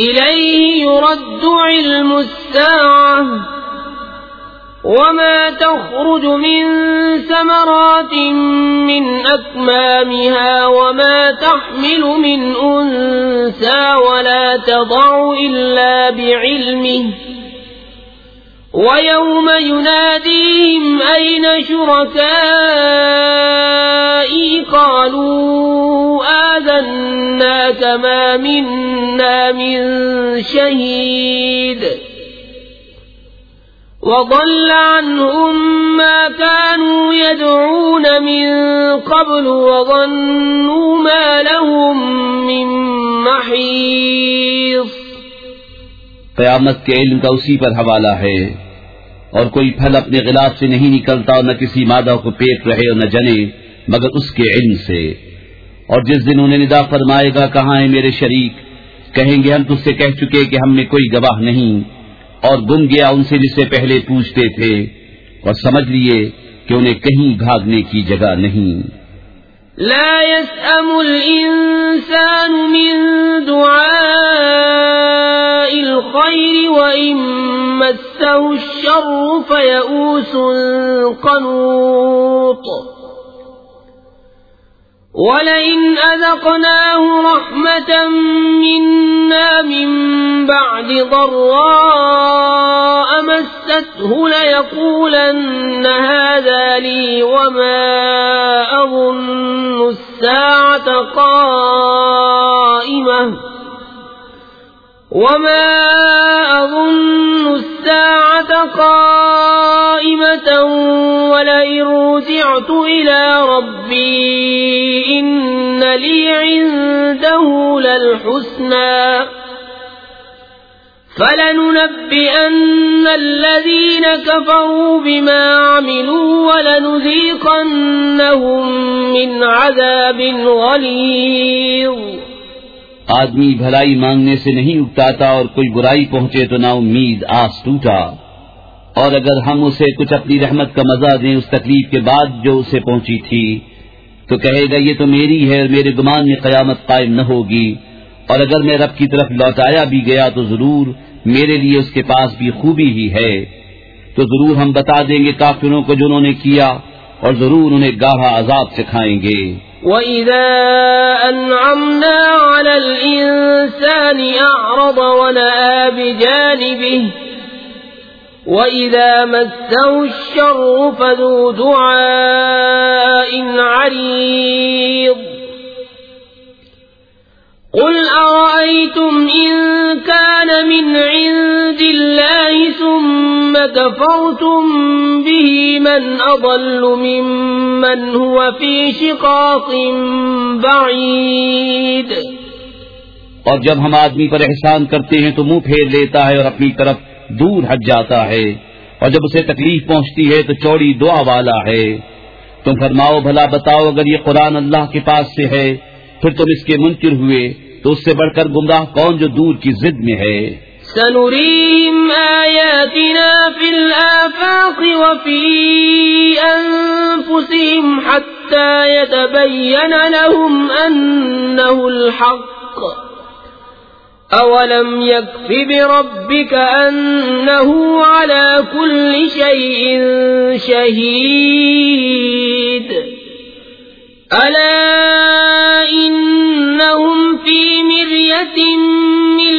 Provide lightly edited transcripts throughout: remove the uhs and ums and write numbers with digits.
إليه يرد علم الساعة وما تخرج من ثمرات من أكمامها وما تحمل من أنثى ولا تضع إلا بعلمه ويوم يناديهم أين شركائي قالوا آذناك ما منا من شهيد وضل عنهم ما كانوا يدعون من قبل وظنوا ما لهم من محيص۔ قیامت کے علم کا اسی پر حوالہ ہے، اور کوئی پھل اپنے غلاف سے نہیں نکلتا اور نہ کسی مادہ کو پیٹ رہے اور نہ جنے مگر اس کے علم سے۔ اور جس دن انہیں ندا فرمائے گا کہاں ہیں میرے شریک، کہیں گے ہم تجھ سے کہہ چکے کہ ہم میں کوئی گواہ نہیں، اور گم گیا ان سے جس سے پہلے پوچھتے تھے، اور سمجھ لیے کہ انہیں کہیں بھاگنے کی جگہ نہیں۔ لا يسأم الإنسان من دعاء الخير وإن مسه الشر فيئوس قنوط ولئن أذقناه رحمة منا من بعد ضراء مسته ليقولن هذا لي وما أظن الساعة قائمة ولئن رجعت إلى ربي إن لي عنده للحسنى فلننبئن الذين كفروا بما عملوا ولنذيقنهم من عذاب غليظ۔ آدمی بھلائی مانگنے سے نہیں اکتاتا اور کوئی برائی پہنچے تو نا امید آس ٹوٹا، اور اگر ہم اسے کچھ اپنی رحمت کا مزہ دیں اس تکلیف کے بعد جو اسے پہنچی تھی تو کہے گا یہ تو میری ہے اور میرے گمان میں قیامت قائم نہ ہوگی، اور اگر میں رب کی طرف لوٹایا بھی گیا تو ضرور میرے لیے اس کے پاس بھی خوبی ہی ہے، تو ضرور ہم بتا دیں گے کافروں کو جو انہوں نے کیا، اور ضرور انہیں گاڑھا عذاب سکھائیں گے۔ وَإِذَا أَنْعَمْنَا عَلَى الْإِنسَانِ أَعْرَضَ وَنَأَىٰ بِجَانِبِهِ وَإِذَا مَسَّهُ الشَّرُّ فَذُو دُعَاءٍ عَرِيضٍ۔ قُلْ أَرَأَيْتُمْ إِن كَانَ مِنْ عِندِ اللَّهِ ثُمَّ كَفَرْتُمْ بِهِ مَنْ أَضَلُّ مِمَّنْ هُوَ فِي شِقَاقٍ بَعِيدٍ۔ اور جب ہم آدمی پر احسان کرتے ہیں تو منہ پھیر لیتا ہے اور اپنی طرف دور ہٹ جاتا ہے، اور جب اسے تکلیف پہنچتی ہے تو چوڑی دعا والا ہے۔ تم فرماؤ بھلا بتاؤ اگر یہ قرآن اللہ کے پاس سے ہے پھر تم اس کے منکر ہوئے تو اس سے بڑھ کر گمراہ کون جو دور کی ضد میں ہے۔ سنريهم آياتنا في الآفاق وفي أنفسهم حتى يتبين لهم أنه الحق أولم يكف بربك أنه على كل شيء شهيد ألا إنهم في مرية من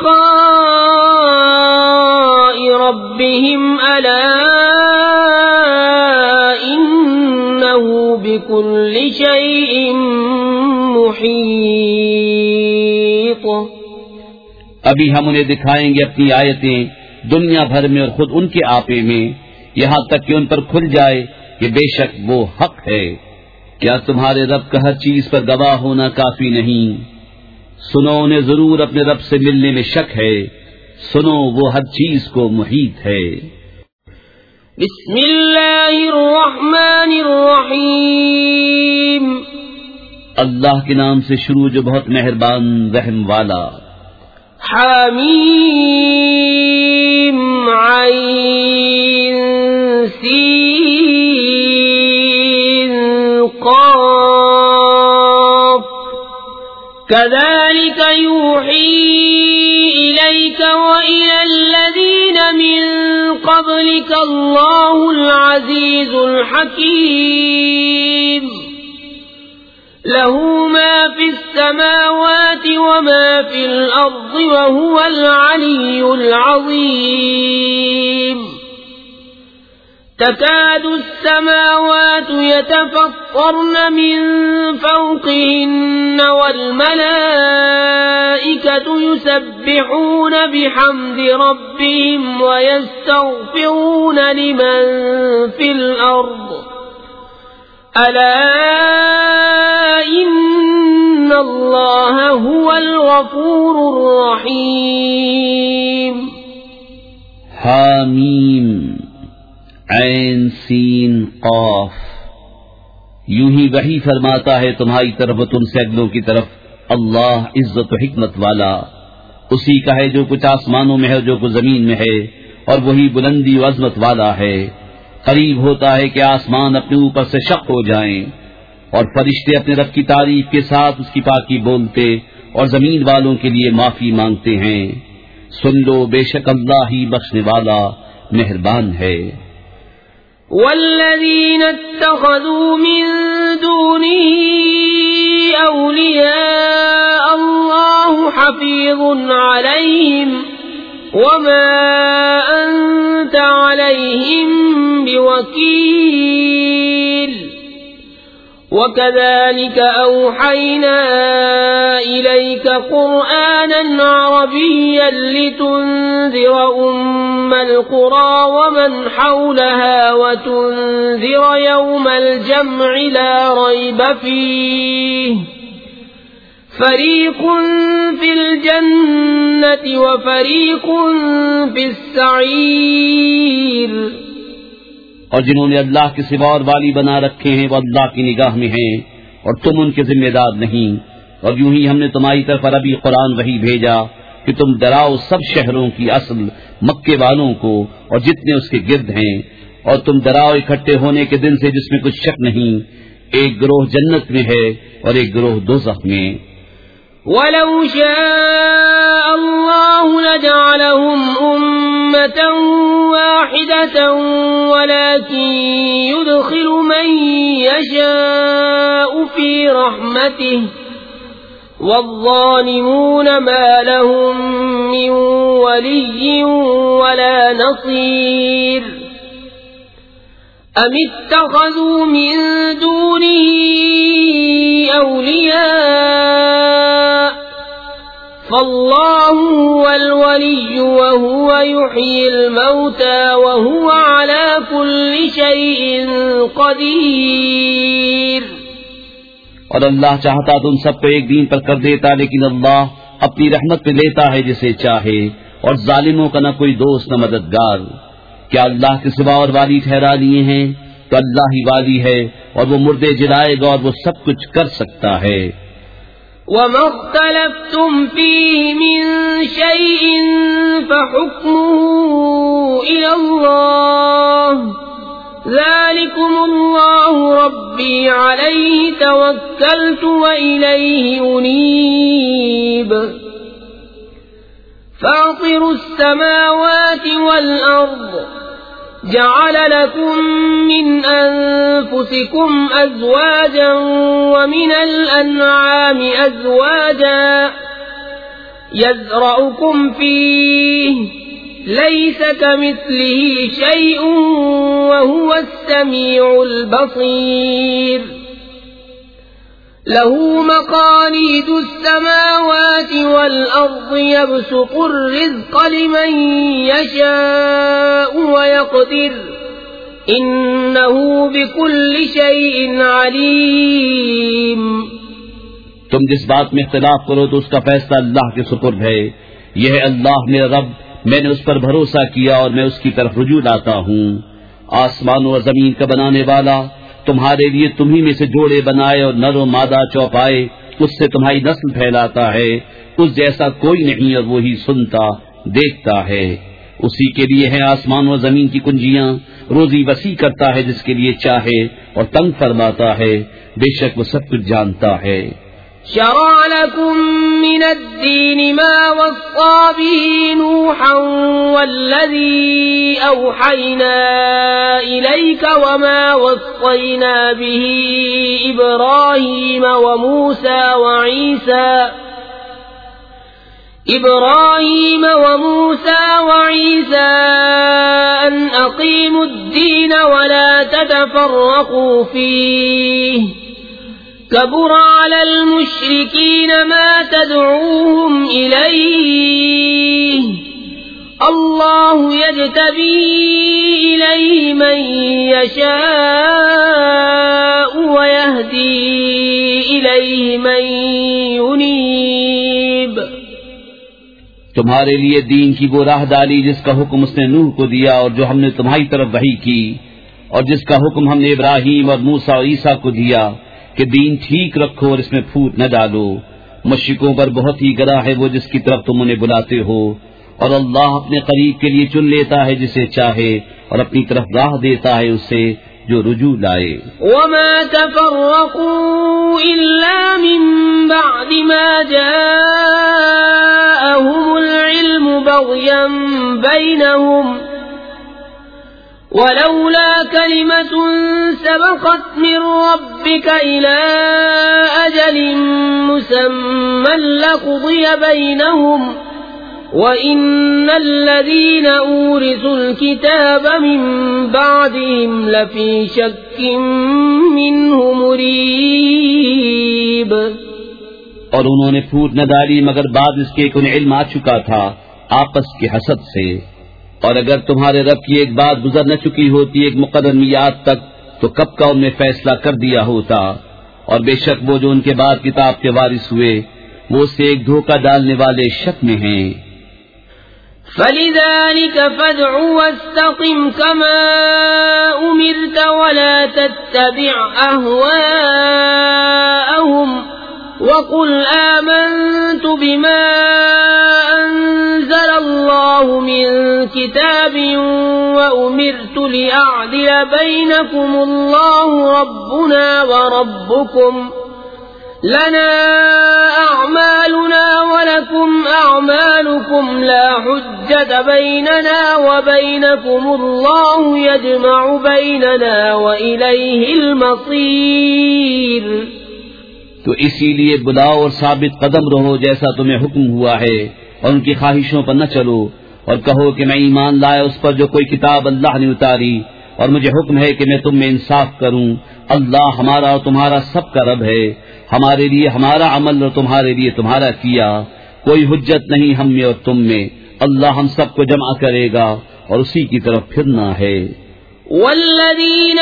لقاء ربهم ألا إنه بكل شيء محيط۔ ابھی ہم انہیں دکھائیں گے اپنی آیتیں دنیا بھر میں اور خود ان کے آپے میں، یہاں تک کہ ان پر کھل جائے کہ بے شک وہ حق ہے۔ کیا تمہارے رب کا ہر چیز پر گواہ ہونا کافی نہیں؟ سنو انہیں ضرور اپنے رب سے ملنے میں شک ہے، سنو وہ ہر چیز کو محیط ہے۔ بسم اللہ الرحمن الرحیم۔ اللہ کے نام سے شروع جو بہت مہربان رحم والا۔ حمیم عین سین قاف کذالک یوحی إليك وإلى الذين من قبلك الله العزيز الحكيم له ما في السماوات وما في الأرض وهو العلي العظيم تكاد السماوات يتفطرن من فوقهن والملائكة يسبحون بحمد ربهم ويستغفرون لمن في الأرض ألا إن الله هو الغفور الرحيم حامیم عین سین قاف. یوں ہی وحی فرماتا ہے تمہاری طرف و تم سے اگلوں کی طرف اللہ عزت و حکمت والا. اسی کا ہے جو کچھ آسمانوں میں ہے اور جو کچھ زمین میں ہے، اور وہی بلندی و عظمت والا ہے. قریب ہوتا ہے کہ آسمان اپنے اوپر سے شق ہو جائیں اور فرشتے اپنے رب کی تعریف کے ساتھ اس کی پاکی بولتے اور زمین والوں کے لیے معافی مانگتے ہیں. سن لو، بے شک اللہ ہی بخشنے والا مہربان ہے. والذين اتخذوا من دونه أولياء الله حفيظ عليهم وما أنت عليهم بوكيل وكذلك أوحينا إليك قرآنا عربيا لتنذر أم القرى ومن حولها وتنذر يوم الجمع لا ريب فيه فريق في الجنة وفريق في السعير. اور جنہوں نے اللہ کے سوا اور والی بنا رکھے ہیں وہ اللہ کی نگاہ میں ہیں اور تم ان کے ذمہ دار نہیں. اور یوں ہی ہم نے تمہاری طرف عربی قرآن وحی بھیجا کہ تم ڈراؤ سب شہروں کی اصل مکے والوں کو اور جتنے اس کے گرد ہیں، اور تم ڈراؤ اکٹھے ہونے کے دن سے جس میں کچھ شک نہیں. ایک گروہ جنت میں ہے اور ایک گروہ دوزخ میں. وَلَوْ شَاءَ اللَّهُ لَجَعَلَهُمْ أُمَّةً وَاحِدَةً وَلَكِنْ يُدْخِلُ مَنْ يَشَاءُ فِي رَحْمَتِهِ وَالظَّالِمُونَ مَا لَهُمْ مِنْ وَلِيٍّ وَلَا نَصِيرٍ. أَمِ اتَّخَذُوا مِنْ دُونِهِ أَوْلِيَاءَ فَاللَّهُ هُوَ الْوَلِيُّ وَهُوَ يُحْيِي الْمَوْتَى وَهُوَ عَلَى كُلِّ شَيْءٍ قَدِيرٌ. اور اللہ چاہتا تو ان سب کو ایک دین پر کر دیتا، لیکن اللہ اپنی رحمت پہ لیتا ہے جسے چاہے، اور ظالموں کا نہ کوئی دوست نہ مددگار. کیا اللہ کے سوا اور والی ٹھہرا لیے ہیں؟ تو اللہ ہی والی ہے، اور وہ مردے جلائے گا اور وہ سب کچھ کر سکتا ہے. وَمَا اخْتَلَفْتُمْ فِيهِ مِنْ شَيْءٍ فَحُكْمُهُ إِلَى اللَّهِ ذَلِكُمُ اللَّهُ رَبِّي عَلَيْهِ تَوَكَّلْتُ وَإِلَيْهِ أُنِيبُ. فَاطِرُ السَّمَاوَاتِ وَالْأَرْضِ جعل لكم من أنفسكم أزواجا ومن الأنعام أزواجا يزرعكم فيه ليس كمثله شيء وهو السميع البصير. له مقاليد السماوات والأرض يبسط الرزق لمن يشاء ويقدر إنه بكل شيء عليم. تم جس بات میں اختلاف کرو تو اس کا فیصلہ اللہ کے سپرد ہے. یہ ہے اللہ میرا رب، میں نے اس پر بھروسہ کیا اور میں اس کی طرف رجوع لاتا ہوں. آسمان و زمین کا بنانے والا تمہارے لیے تمہیں میں سے جوڑے بنائے اور نر و مادہ چوپائے، اس سے تمہاری نسل پھیلاتا ہے. اس جیسا کوئی نہیں اور وہی سنتا دیکھتا ہے. اسی کے لیے ہے آسمان و زمین کی کنجیاں، روزی وسیع کرتا ہے جس کے لیے چاہے اور تنگ فرماتا ہے. بے شک وہ سب کچھ جانتا ہے. شرع لكم من الدين ما وصى به نوحا والذي أوحينا إليك وما وصينا به إبراهيم وموسى وعيسى أن أقيموا الدين ولا تتفرقوا فيه كبر على المشركين ما تدعوهم إليه الله يجتبي إليه من يشاء ويهدي إليه من ينيب. تمہارے لیے دین کی وہ راہ ڈالی جس کا حکم اس نے نوح کو دیا اور جو ہم نے تمہاری طرف وحی کی، اور جس کا حکم ہم نے ابراہیم اور موسیٰ اور عیسیٰ کو دیا کہ دین ٹھیک رکھو اور اس میں پھوٹ نہ ڈالو. مشرکوں پر بہت ہی گراں ہے وہ جس کی طرف تم انہیں بلاتے ہو، اور اللہ اپنے قریب کے لیے چن لیتا ہے جسے چاہے اور اپنی طرف راہ دیتا ہے اسے جو رجوع لائے. وما تفرقوا إلا من بعد ما جاءهم العلم بغيا بينهم ولولا كلمة سبقت من ربك إلى أجل مسمى لقضي بينهم وَإِنَّ الَّذِينَ أُورِثُوا الْكِتَابَ مِنْ بَعْدِهِمْ لَفِي شَكٍّ مِّنْهُ مُرِيبٍ. اور انہوں نے پھوٹ نہ ڈالی مگر بعد اس کے انہیں علم آ چکا تھا آپس کے حسد سے. اور اگر تمہارے رب کی ایک بات گزر نہ چکی ہوتی ایک مقرر میعاد تک تو کب کا ان نے فیصلہ کر دیا ہوتا. اور بے شک وہ جو ان کے بعد کتاب کے وارث ہوئے وہ اس سے ایک دھوکہ ڈالنے والے شک میں ہیں. فَلِذَلِكَ فَادْعُ وَاسْتَقِمْ كَمَا أُمِرْتَ وَلَا تَتَّبِعْ أَهْوَاءَهُمْ وَقُلْ آمَنْتُ بِمَا أَنزَلَ اللَّهُ مِنْ كِتَابٍ وَأُمِرْتُ لِأَعْدِلَ بَيْنَكُمُ اللَّهُ رَبُّنَا وَرَبُّكُمْ لنا أعمالنا ولكم أعمالكم لا حجة بيننا وبينكم الله يجمع بيننا وإليه المصير. تو اسی لیے بلاؤ اور ثابت قدم رہو جیسا تمہیں حکم ہوا ہے اور ان کی خواہشوں پر نہ چلو، اور کہو کہ میں ایمان لایا اس پر جو کوئی کتاب اللہ نے اتاری، اور مجھے حکم ہے کہ میں تم میں انصاف کروں. اللہ ہمارا اور تمہارا سب کا رب ہے، ہمارے لیے ہمارا عمل اور تمہارے لیے تمہارا کیا، کوئی حجت نہیں ہم میں اور تم میں. اللہ ہم سب کو جمع کرے گا اور اسی کی طرف پھرنا ہے. والذین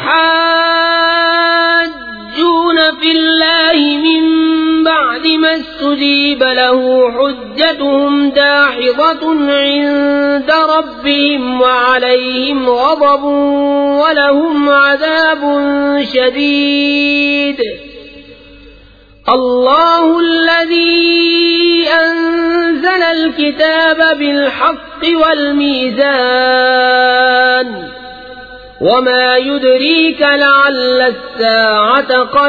یحاجون فی اللہ من بعد ما استجیب له حجتهم داحضة عند ربهم وعليهم غضب ولهم عذاب شدید. الله الذي أنزل الكتاب بالحق والميزان وما يدريك لعل الساعة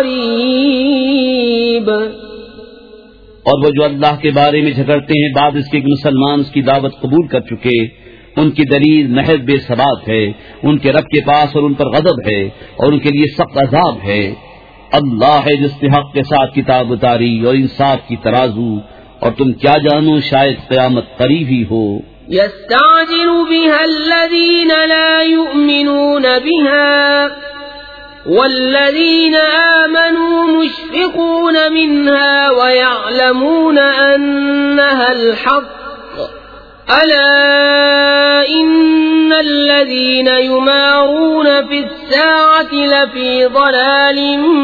قريب. اور وہ جو اللہ کے بارے میں جھگڑتے ہیں بعد اس کے مسلمان اس کی دعوت قبول کر چکے، ان کی دلیل محض بے ثبات ہے، ان کے رب کے پاس اور ان پر غضب ہے اور ان کے لیے سخت عذاب ہے. اللہ ہے جس نے حق کے ساتھ کتاب اتاری اور انصاف کی ترازو، اور تم کیا جانو شاید قیامت قریب ہی ہو. يستعجل بها الذين لا يؤمنون بها والذين آمنوا مشفقون منها ويعلمون أنها الحق ألا إن الذين يمارون في الساعة لفي ضلال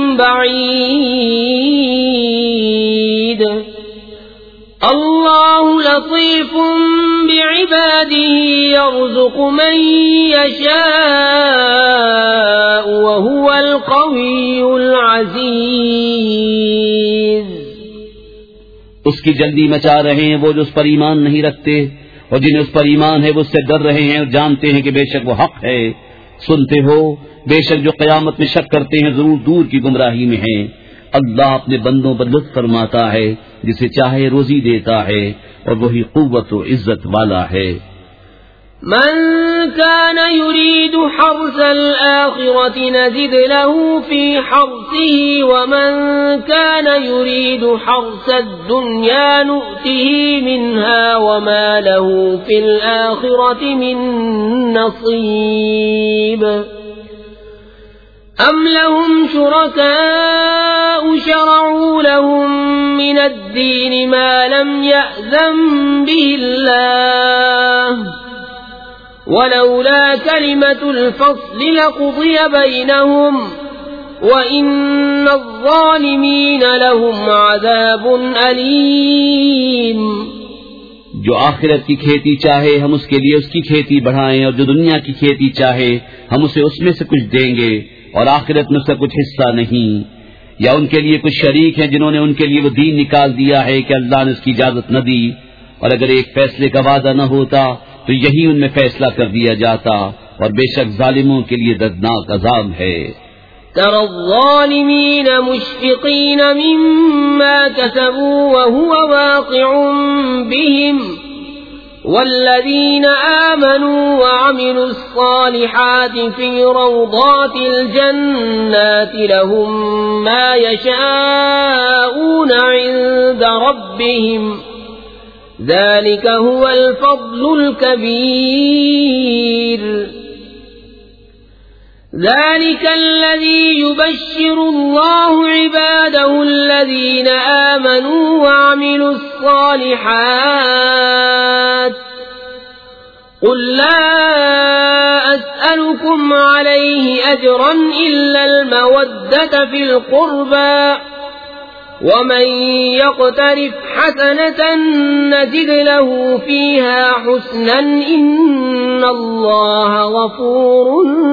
بعيد. اللہ لطیف بعباده يرزق من يشاء وهو القوي العزيز. اس کی جلدی مچا رہے ہیں وہ جو اس پر ایمان نہیں رکھتے، اور جنہیں اس پر ایمان ہے وہ اس سے ڈر رہے ہیں اور جانتے ہیں کہ بے شک وہ حق ہے. سنتے ہو بے شک جو قیامت میں شک کرتے ہیں ضرور دور کی گمراہی میں ہیں. اللہ اپنے بندوں پر لطف فرماتا ہے، جسے چاہے روزی دیتا ہے، اور وہی قوت و عزت والا ہے۔ من كان يريد حرث الآخرة نزد له في حرثه ومن كان يريد حرث الدنيا نؤته منها وما له في الآخرة من نصيب أم لهم شركاء شرعوا لهم من الدين ما لم يأذن به الله ولولا كلمة الفصل لقضي بينهم وإن الظالمين لهم عذاب أليم۔ جو آخرت کی کھیتی چاہے ہم اس کے لیے اس کی کھیتی بڑھائیں، اور جو دنیا کی کھیتی چاہے ہم اسے اس میں سے کچھ دیں گے، اور آخرت میں اس کا کچھ حصہ نہیں۔ یا ان کے لیے کچھ شریک ہیں جنہوں نے ان کے لیے وہ دین نکال دیا ہے کہ اللہ نے اس کی اجازت نہ دی، اور اگر ایک فیصلے کا وعدہ نہ ہوتا تو یہی ان میں فیصلہ کر دیا جاتا، اور بے شک ظالموں کے لیے دردناک عذاب ہے۔ ترى الظالمين مشفقين مما كسبوا وهو واقع بهم والذين آمنوا وعملوا الصالحات في روضات الجنات لهم ما يشاءون عند ربهم ذلك هو الفضل الكبير۔ ذلك الذي يبشر الله عباده الذين آمنوا وعملوا الصالحات قل لا أسألكم عليه أجرا إلا المودة في القربى ومن يقترف حسنة نزد له فيها حسنا إن الله غفور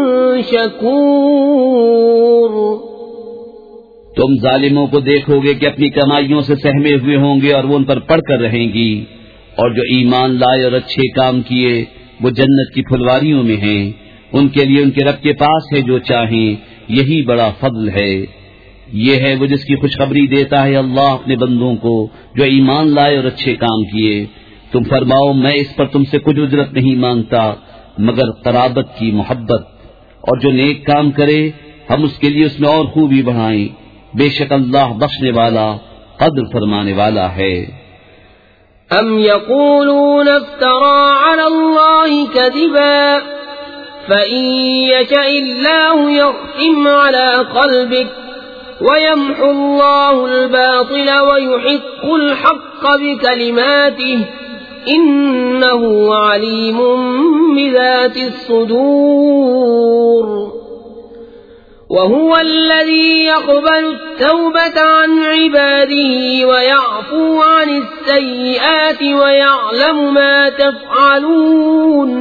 شكور۔ تم ظالموں کو دیکھو گے کہ اپنی کمائیوں سے سہمے ہوئے ہوں گے، اور وہ ان پر پڑھ کر رہیں گی، اور جو ایمان لائے اور اچھے کام کیے وہ جنت کی پھلواریوں میں ہیں، ان کے لیے ان کے رب کے پاس ہے جو چاہیں، یہی بڑا فضل ہے۔ یہ ہے وہ جس کی خوشخبری دیتا ہے اللہ اپنے بندوں کو جو ایمان لائے اور اچھے کام کیے۔ تم فرماؤ میں اس پر تم سے کچھ اجرت نہیں مانگتا مگر قرابت کی محبت، اور جو نیک کام کرے ہم اس کے لیے اس میں اور خوبی بڑھائیں، بے شک اللہ بخشنے والا قدر فرمانے والا ہے۔ ام یقولون افترى على الله كذبا فإن يشأ الله يختم على قلبك وَيَمْحُ اللَّهُ الْبَاطِلَ وَيُحِقُّ الْحَقَّ بِكَلِمَاتِهِ إِنَّهُ عَلِيمٌ بِذَاتِ الصُّدُورِ وَهُوَ الَّذِي يَقْبَلُ التَّوْبَةَ عَنْ عِبَادِهِ وَيَعْفُو عَنِ السَّيِّئَاتِ وَيَعْلَمُ مَا تَفْعَلُونَ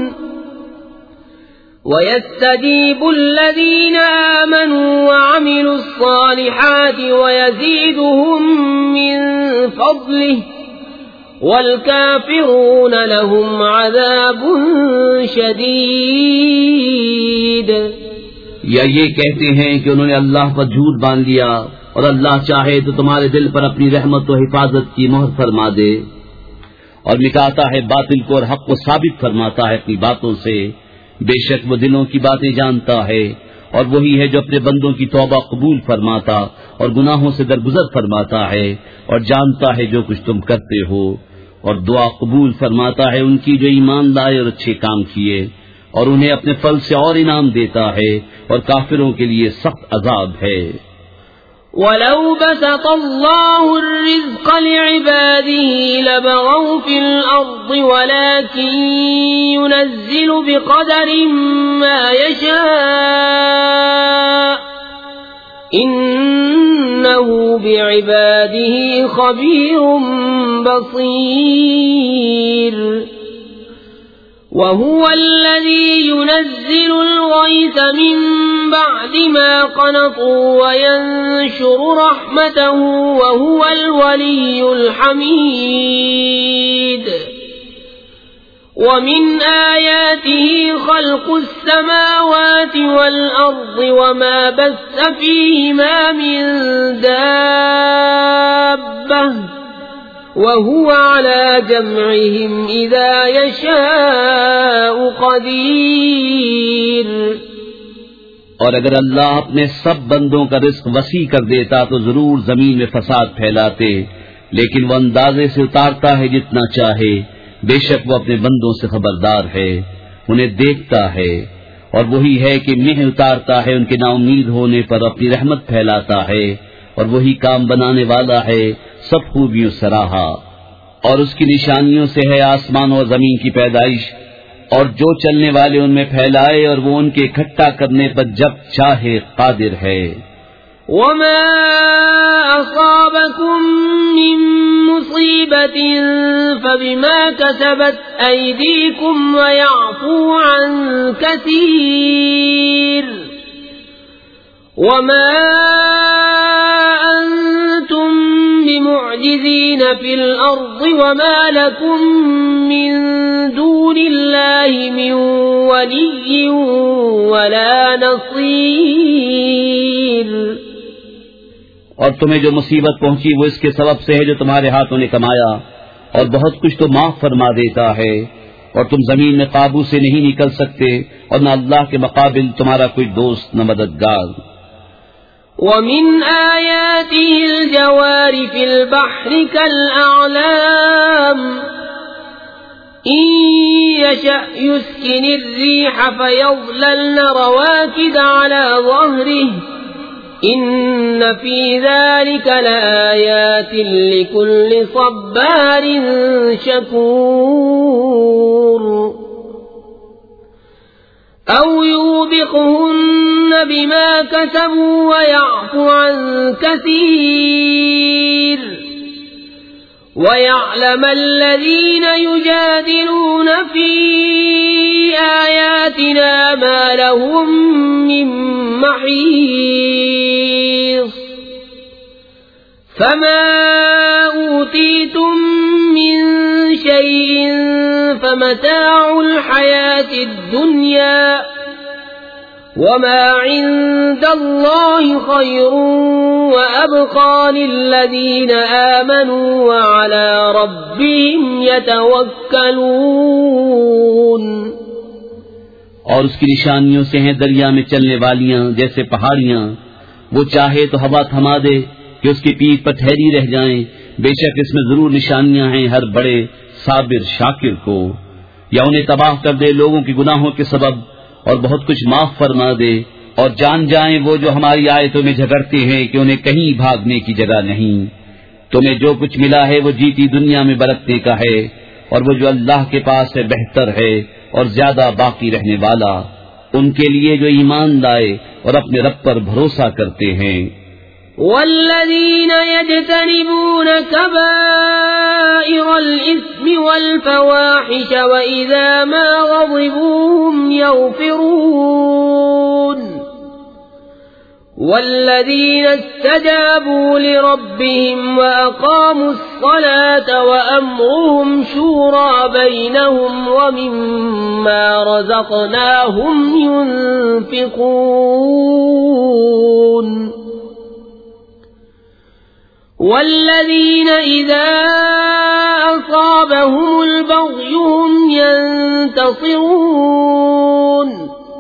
وَيَسْتَجِيبُ الَّذِينَ آمَنُوا وَعَمِلُوا الصَّالِحَاتِ وَيَزِيدُهُم مِّن فَضْلِهِ وَالْكَافِرُونَ لَهُمْ عَذَابٌ شَدِيدٌ۔ یا یہ کہتے ہیں کہ انہوں نے اللہ پر جھوٹ باندھ لیا، اور اللہ چاہے تو تمہارے دل پر اپنی رحمت و حفاظت کی مہر فرما دے، اور مٹاتا ہے باطل کو اور حق کو ثابت فرماتا ہے اپنی باتوں سے۔ بے شک وہ دلوں کی باتیں جانتا ہے، اور وہی ہے جو اپنے بندوں کی توبہ قبول فرماتا اور گناہوں سے درگزر فرماتا ہے، اور جانتا ہے جو کچھ تم کرتے ہو، اور دعا قبول فرماتا ہے ان کی جو ایمان لائے اور اچھے کام کیے، اور انہیں اپنے فضل سے اور انعام دیتا ہے، اور کافروں کے لیے سخت عذاب ہے۔ وَلَوْ بَسَطَ اللَّهُ الرِّزْقَ لِعِبَادِهِ لَبَغَوْا فِي الْأَرْضِ وَلَكِن يُنَزِّلُ بِقَدَرٍ مَّا يَشَاءُ إِنَّهُ بِعِبَادِهِ خَبِيرٌ بَصِيرٌ۔ وَهُوَ الَّذِي يُنَزِّلُ الْغَيْثَ مِن بَعْدِ مَا قَنَطُوا وَيَنشُرُ رَحْمَتَهُ وَهُوَ الْوَلِيُّ الْحَمِيدُ۔ ومن آياته خلق السماوات والأرض وما بث فيهما من دابة وهو على جمعهم إذا يشاء قدير. اور اگر اللہ اپنے سب بندوں کا رزق وسیع کر دیتا تو ضرور زمین میں فساد پھیلاتے، لیکن وہ اندازے سے اتارتا ہے جتنا چاہے. بے شک وہ اپنے بندوں سے خبردار ہے، انہیں دیکھتا ہے، اور وہی ہے کہ مہ اتارتا ہے ان کے نا امید ہونے پر، اپنی رحمت پھیلاتا ہے، اور وہی کام بنانے والا ہے سب خوبیوں سراہا. اور اس کی نشانیوں سے ہے آسمان اور زمین کی پیدائش، اور جو چلنے والے ان میں پھیلائے، اور وہ ان کے اکٹھا کرنے پر جب چاہے قادر ہے. وما أصابكم من مصيبة فبما كسبت أيديكم ويعفو عن كثير وما أنتم بمعجزين في الأرض وما لكم من دون الله من ولي ولا نصير. اور تمہیں جو مصیبت پہنچی وہ اس کے سبب سے ہے جو تمہارے ہاتھوں نے کمایا، اور بہت کچھ تو معاف فرما دیتا ہے. اور تم زمین میں قابو سے نہیں نکل سکتے، اور نہ اللہ کے مقابل تمہارا کوئی دوست نہ مددگار. ومن آياته الجوار في البحر كالأعلام إن يشأ يسكن الريح فيظللن رواكد على ظهره إن في ذلك لآيات لكل صبار شكور. أو يوبقهن بما كسبوا ويعفو عن كثير ويعلم الذين يجادلون في آياتنا ما لهم من محيص. فما أوتيتم من شيء فمتاع الحياة الدنيا وما عند الله خير وأبقى للذين آمنوا وعلى ربهم يتوكلون. اور اس کی نشانیوں سے ہیں دریا میں چلنے والیاں جیسے پہاڑیاں، وہ چاہے تو ہوا تھما دے کہ اس کی پیٹھ پر ٹھہری رہ جائیں. بے شک اس میں ضرور نشانیاں ہیں ہر بڑے صابر شاکر کو. یا انہیں تباہ کر دے لوگوں کے گناہوں کے سبب، اور بہت کچھ معاف فرما دے. اور جان جائیں وہ جو ہماری آیتوں میں جھگڑتے ہیں کہ انہیں کہیں بھاگنے کی جگہ نہیں. تمہیں جو کچھ ملا ہے وہ جیتی دنیا میں برتنے کا ہے، اور وہ جو اللہ کے پاس ہے بہتر ہے اور زیادہ باقی رہنے والا ان کے لیے جو ایمان لائے اور اپنے رب پر بھروسہ کرتے ہیں. والذين يجتنبون كبائر الإثم والفواحش وإذا ما غضبوا هم يغفرون والذين استجابوا لربهم وأقاموا الصلاة وأمرهم شورى بينهم ومما رزقناهم ينفقون والذين إذا أصابهم البغي هم ينتصرون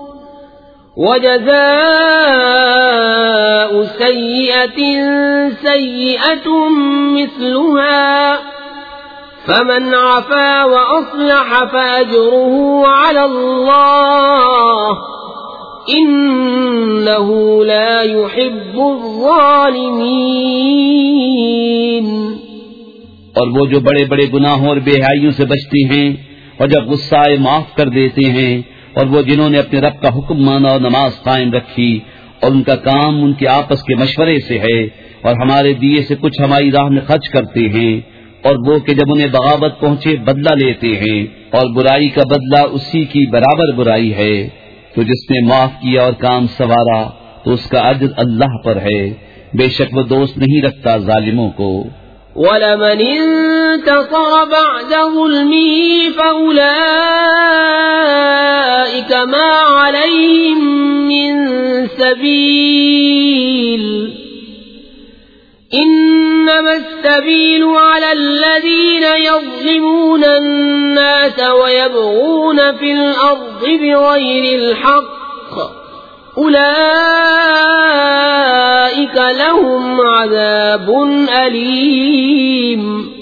وجزاء سيئة سيئة مثلها فمن عفا وأصلح فأجره على الله إنه لا يحب الظالمين. اور وہ جو بڑے بڑے گناہوں اور بے حیائیوں سے بچتے ہیں اور جب غصہ آئے معاف کر دیتے ہیں، اور وہ جنہوں نے اپنے رب کا حکم مانا اور نماز قائم رکھی، اور ان کا کام ان کے آپس کے مشورے سے ہے، اور ہمارے دیے سے کچھ ہماری راہ میں خرچ کرتے ہیں، اور وہ کہ جب انہیں بغاوت پہنچے بدلہ لیتے ہیں، اور برائی کا بدلہ اسی کی برابر برائی ہے. تو جس نے معاف کیا اور کام سنوارا تو اس کا اجر اللہ پر ہے. بے شک وہ دوست نہیں رکھتا ظالموں کو. وَلَمَنِ انتصر بعد ظلمه فأولئك ما عليهم من سبيل إنما السبيل على الذين يظلمون الناس ويبغون في الأرض بغير الحق أولئك لهم عذاب أليم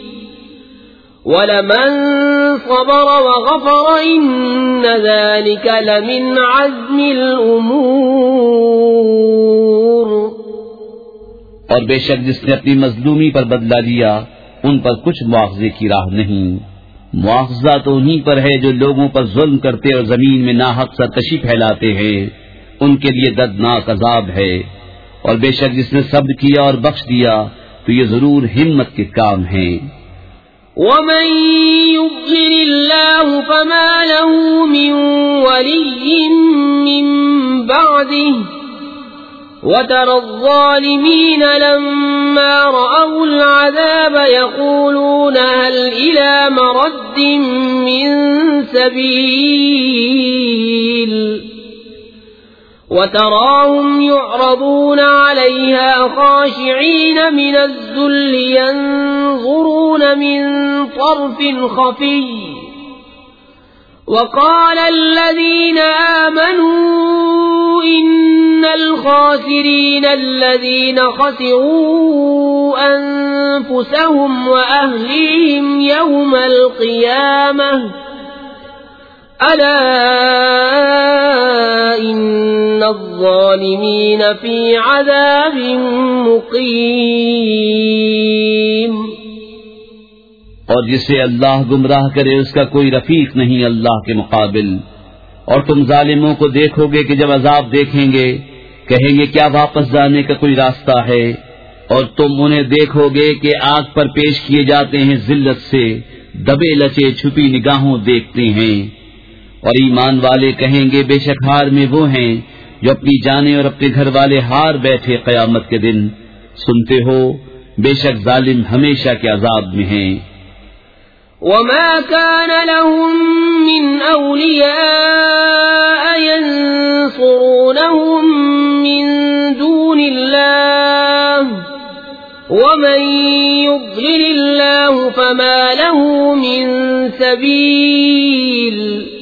ولمن صبر وغفر إن ذلك لمن عزم الأمور. اور بے شک جس نے اپنی مظلومی پر بدلہ لیا ان پر کچھ مواخذے کی راہ نہیں. مواخذہ تو انہی پر ہے جو لوگوں پر ظلم کرتے اور زمین میں ناحق سرکشی پھیلاتے ہیں، ان کے لیے دردناک عذاب ہے. اور بے شک جس نے صبر کیا اور بخش دیا تو یہ ضرور ہمت کے کام ہیں. وَمَن يُضْلِلِ اللَّهُ فَمَا لَهُ مِن وَلِيٍّ مِّن بَعْدِهِ وَتَرَى الظَّالِمِينَ لَمَّا رَأَوُا الْعَذَابَ يَقُولُونَ هَلْ إِلَى مَرَدٍّ مِّن سَبِيلٍ وَتَرَاهُمْ يُعْرَضُونَ عَلَيْهَا خَاشِعِينَ مِنَ الذُّلِّ يَنظُرُونَ مِن طَرْفٍ خَفِيٍّ وَقَالَ الَّذِينَ آمَنُوا إِنَّ الْخَاسِرِينَ الَّذِينَ خَسِرُوا أَنفُسَهُمْ وَأَهْلِيهِمْ يَوْمَ الْقِيَامَةِ أَلَا إِنَّ الظَّالِمِينَ فِي عَذَابٍ مُقِيمٍ. اور جسے اللہ گمراہ کرے اس کا کوئی رفیق نہیں اللہ کے مقابل. اور تم ظالموں کو دیکھو گے کہ جب عذاب دیکھیں گے کہیں گے کیا واپس جانے کا کوئی راستہ ہے. اور تم انہیں دیکھو گے کہ آگ پر پیش کیے جاتے ہیں ذلت سے، دبے لچے چھپی نگاہوں دیکھتے ہیں. اور ایمان والے کہیں گے بے شک ہار میں وہ ہیں جو اپنی جانیں اور اپنے گھر والے ہار بیٹھے قیامت کے دن. سنتے ہو بے شک ظالم ہمیشہ کے عذاب میں ہیں. وَمَا كَانَ لَهُم مِّنْ أَوْلِيَاءَ يَنصُرُونَهُم مِّن دُونِ اللَّهِ وَمَن يُضْلِلِ اللَّهُ فَمَا لَهُ مِن سَبِيلٍ.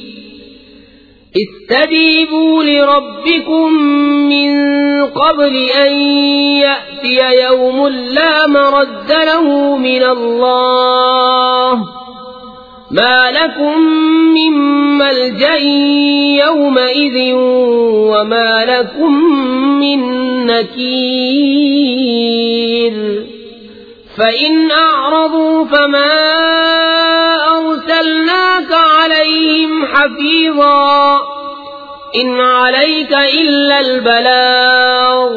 استجيبوا لربكم من قبل أن يأتي يوم لا مرد له من الله ما لكم من ملجأ يومئذ وما لكم من نكير. فإن أعرضوا فما أرسلناك عليهم حفيظا إن عليك إلا البلاغ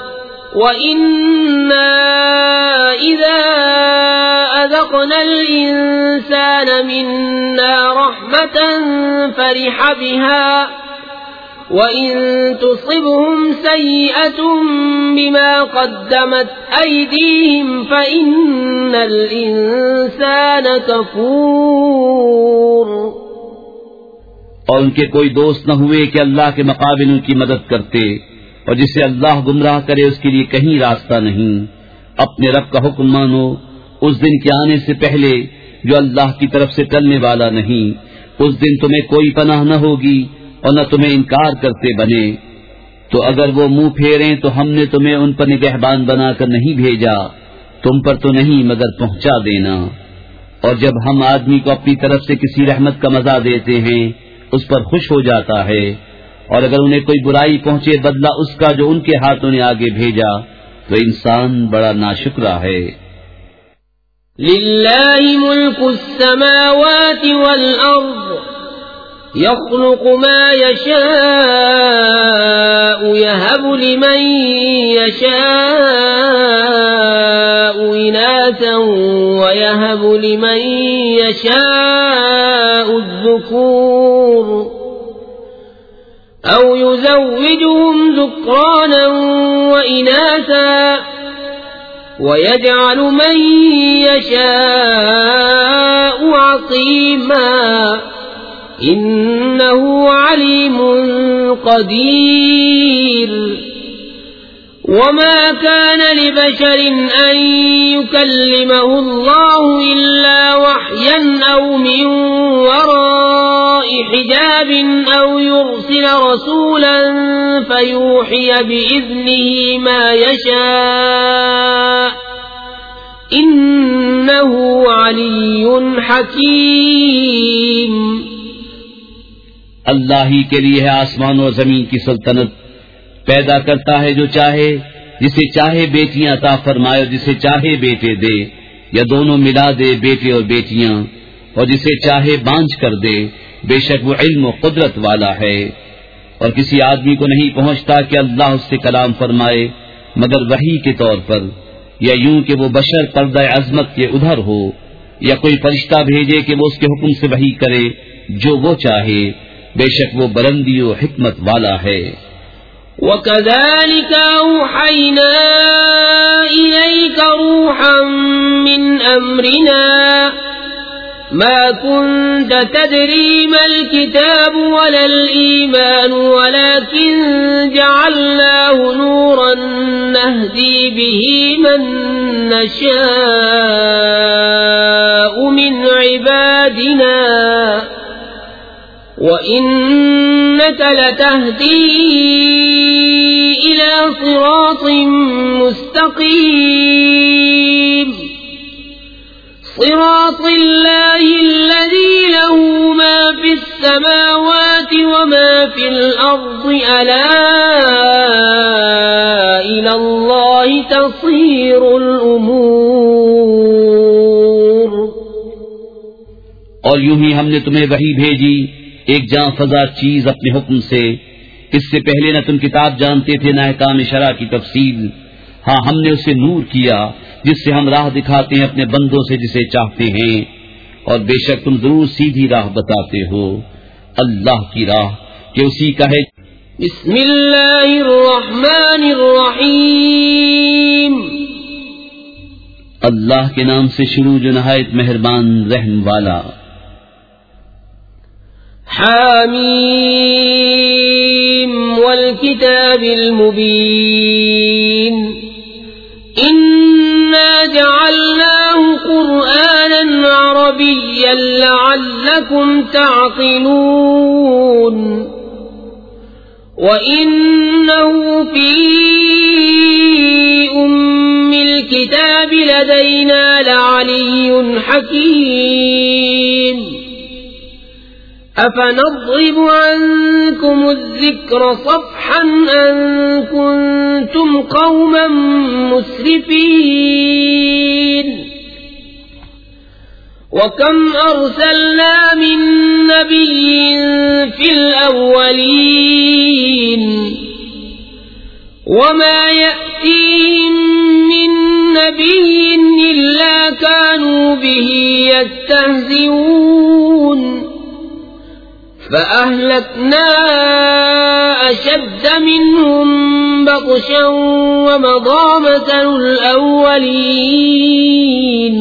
وإنا إذا أذقنا الإنسان منا رحمة فرح بها وَإِن تُصِبْهُمْ سَيِّئَةٌ بِمَا قَدَّمَتْ أَيْدِيهِمْ فَإِنَّ الْإِنسَانَ كَفُورٌ. اور ان کے کوئی دوست نہ ہوئے کہ اللہ کے مقابل ان کی مدد کرتے، اور جسے اللہ گمراہ کرے اس کے لیے کہیں راستہ نہیں. اپنے رب کا حکم مانو اس دن کے آنے سے پہلے جو اللہ کی طرف سے ٹلنے والا نہیں. اس دن تمہیں کوئی پناہ نہ ہوگی اور نہ تمہیں انکار کرتے بنے. تو اگر وہ منہ پھیریں تو ہم نے تمہیں ان پر نگہبان بنا کر نہیں بھیجا، تم پر تو نہیں مگر پہنچا دینا. اور جب ہم آدمی کو اپنی طرف سے کسی رحمت کا مزہ دیتے ہیں اس پر خوش ہو جاتا ہے، اور اگر انہیں کوئی برائی پہنچے بدلہ اس کا جو ان کے ہاتھوں نے آگے بھیجا تو انسان بڑا ناشکرا ہے. لِلَّهِ مُلْكُ السَّمَاوَاتِ وَالْأَرْضِ يَخْلُقُ مَا يَشَاءُ يَهَبُ لِمَن يَشَاءُ إِنَاثًا وَيَهَبُ لِمَن يَشَاءُ الذُّكُورَ أَوْ يُزَوِّجُهُمْ ذُكْرَانًا وَإِنَاثًا ويجعل من يشاء عقيما إنه عليم قدير وما كان لبشر أن يكلمه الله إلا وحيا أو من وراء حجاب أو يرسل رسولا فيوحي بإذنه ما يشاء إنه علي حكيم. اللہ ہی کے لیے ہے آسمان و زمین کی سلطنت، پیدا کرتا ہے جو چاہے، جسے چاہے بیٹیاں عطا فرمائے اور جسے چاہے بیٹے دے، یا دونوں ملا دے بیٹے اور بیٹیاں، اور جسے چاہے بانجھ کر دے، بے شک وہ علم و قدرت والا ہے. اور کسی آدمی کو نہیں پہنچتا کہ اللہ اس سے کلام فرمائے مگر وحی کے طور پر، یا یوں کہ وہ بشر پردہ عظمت کے ادھر ہو، یا کوئی فرشتہ بھیجے کہ وہ اس کے حکم سے وحی کرے جو وہ چاہے، بے شک وہ بلندی و حکمت والا ہے. وَكَذَلِكَ أَوْحَيْنَا إِلَيْكَ رُوحًا مِّنْ أَمْرِنَا مَا كُنتَ تَدْرِي مَا الْكِتَابُ وَلَا الْإِيمَانُ وَلَكِنْ جَعَلْنَاهُ نُورًا نَهْدِي بِهِ مَن نَّشَاءُ مِنْ عِبَادِنَا وَإِنَّكَ لَتَهْدِي إِلَى صِرَاطٍ مُسْتَقِيمٍ صِرَاطِ اللَّهِ الَّذِي لَهُ مَا فِي السَّمَاوَاتِ وَمَا فِي الْأَرْضِ أَلَا إِلَى اللَّهِ تَصِيرُ الْأُمُورُ. اور یوں ہی ہم نے تمہیں وحی بھیجی ایک جاں فضا چیز اپنے حکم سے. اس سے پہلے نہ تم کتاب جانتے تھے نہ احکام شرع کی تفصیل. ہاں ہم نے اسے نور کیا جس سے ہم راہ دکھاتے ہیں اپنے بندوں سے جسے چاہتے ہیں، اور بے شک تم ضرور سیدھی راہ بتاتے ہو. اللہ کی راہ کہ اسی کا ہے. بسم اللہ الرحمن الرحیم. اللہ کے نام سے شروع جو نہایت مہربان رحم والا. حامیم والکتاب المبین انا جعلناه قرآنا عربیا لعلکم تعقلون وَإِنَّهُ فِي أُمِّ الْكِتَابِ لَدَيْنَا لَعَلِيٌّ حَكِيمٌ أَفَنَضْرِبُ عَنكُمُ الذِّكْرَ صَفْحًا أَن كُنتُمْ قَوْمًا مُسْرِفِينَ وَكَمْ أَرْسَلْنَا مِن نَّبِيٍّ فِي الْأَوَّلِينَ وَمَا يَأْتِيهِم مِّن نَّبِيٍّ إِلَّا كَانُوا بِهِ يَسْتَهْزِئُونَ فَأَهْلَكْنَا أَشَدَّ مِنْهُم بَطْشًا وَمَضَىٰ مَثَلُ الْأَوَّلِينَ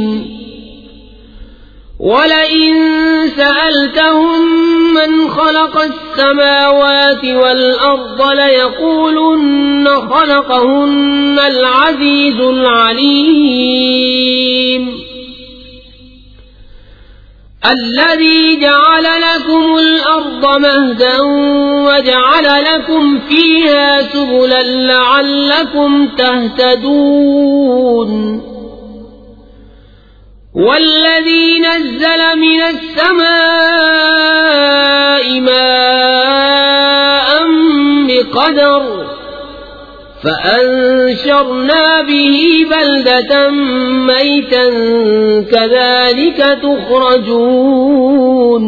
وَلَئِن سَأَلْتَهُم مَّنْ خَلَقَ السَّمَاوَاتِ وَالْأَرْضَ لَيَقُولُنَّ خَلَقَهُنَّ الْعَزِيزُ الْعَلِيمُ الَّذِي جَعَلَ لَكُمُ الْأَرْضَ مَهْدًا وَجَعَلَ لَكُمْ فِيهَا سُبُلًا لَّعَلَّكُمْ تَهْتَدُونَ وَالَّذِي نَزَّلَ مِنَ السَّمَاءِ مَاءً بِقَدَرٍ فَأَنشَرْنَا بِهِ بَلْدَةً مَّيْتًا كَذَلِكَ تُخْرَجُونَ.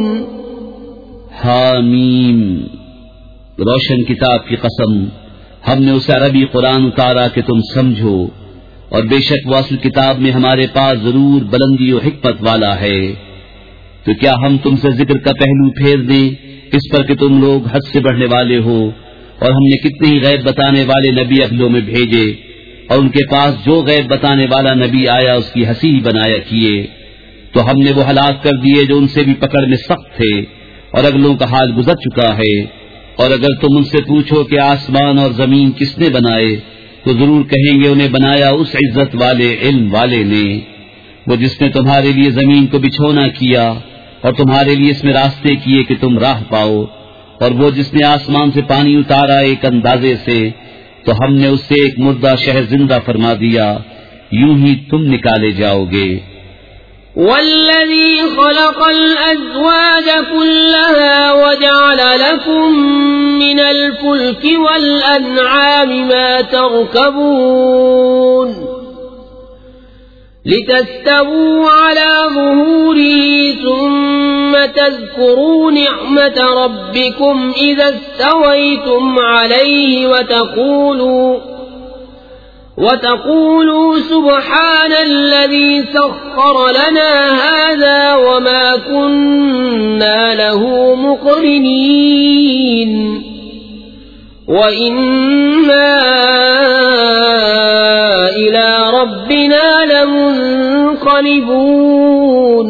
حامیم. روشن کتاب کی قسم، ہم نے اسے عربی قرآن اتارا کہ تم سمجھو، اور بے شک وہ اصل کتاب میں ہمارے پاس ضرور بلندی و حکمت والا ہے. تو کیا ہم تم سے ذکر کا پہلو پھیر دیں اس پر کہ تم لوگ حد سے بڑھنے والے ہو؟ اور ہم نے کتنے ہی غیب بتانے والے نبی اگلوں میں بھیجے، اور ان کے پاس جو غیب بتانے والا نبی آیا اس کی ہنسی بنایا کیے، تو ہم نے وہ ہلاک کر دیے جو ان سے بھی پکڑ میں سخت تھے، اور اگلوں کا حال گزر چکا ہے۔ اور اگر تم ان سے پوچھو کہ آسمان اور زمین کس نے بنائے، تو ضرور کہیں گے انہیں بنایا اس عزت والے علم والے نے، وہ جس نے تمہارے لیے زمین کو بچھونا کیا اور تمہارے لیے اس میں راستے کیے کہ تم راہ پاؤ، اور وہ جس نے آسمان سے پانی اتارا ایک اندازے سے، تو ہم نے اس سے ایک مردہ شہر زندہ فرما دیا، یوں ہی تم نکالے جاؤ گے۔ والذي خلق الأزواج كلها وجعل لكم من الفلك والأنعام ما تركبون لتستووا على ظهوره ثم تذكروا نعمة ربكم إذا استويتم عليه وتقولوا سبحان الذي سخر لنا هذا وما كنا له مقرنين وإنا إلى ربنا لمنقلبون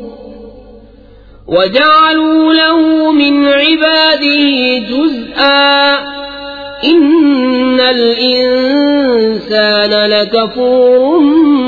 وجعلوا له من عباده جزءا إن الإنسان لكفور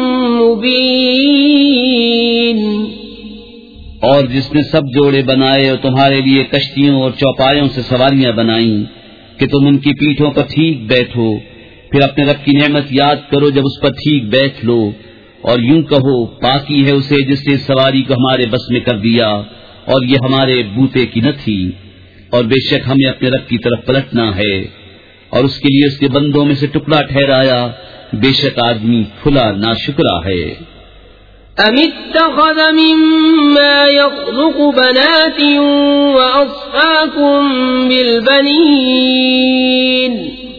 مبين۔ اور جس نے سب جوڑے بنائے اور تمہارے لیے کشتیوں اور چوپایوں سے سواریاں بنائیں کہ تم ان کی پیٹھوں پر ٹھیک بیٹھو، پھر اپنے رب کی نعمت یاد کرو جب اس پر ٹھیک بیٹھ لو، اور یوں کہو پاکی ہے اسے جس نے سواری کو ہمارے بس میں کر دیا اور یہ ہمارے بوتے کی نہ تھی، اور بے شک ہمیں اپنے رب کی طرف پلٹنا ہے، اور اس کے لیے اس کے بندوں میں سے ٹکڑا ٹھہرایا، بے شک آدمی کھلا ناشکرا ہے۔ ام اتخذ مما يخلق بنات واصفاكم بالبنين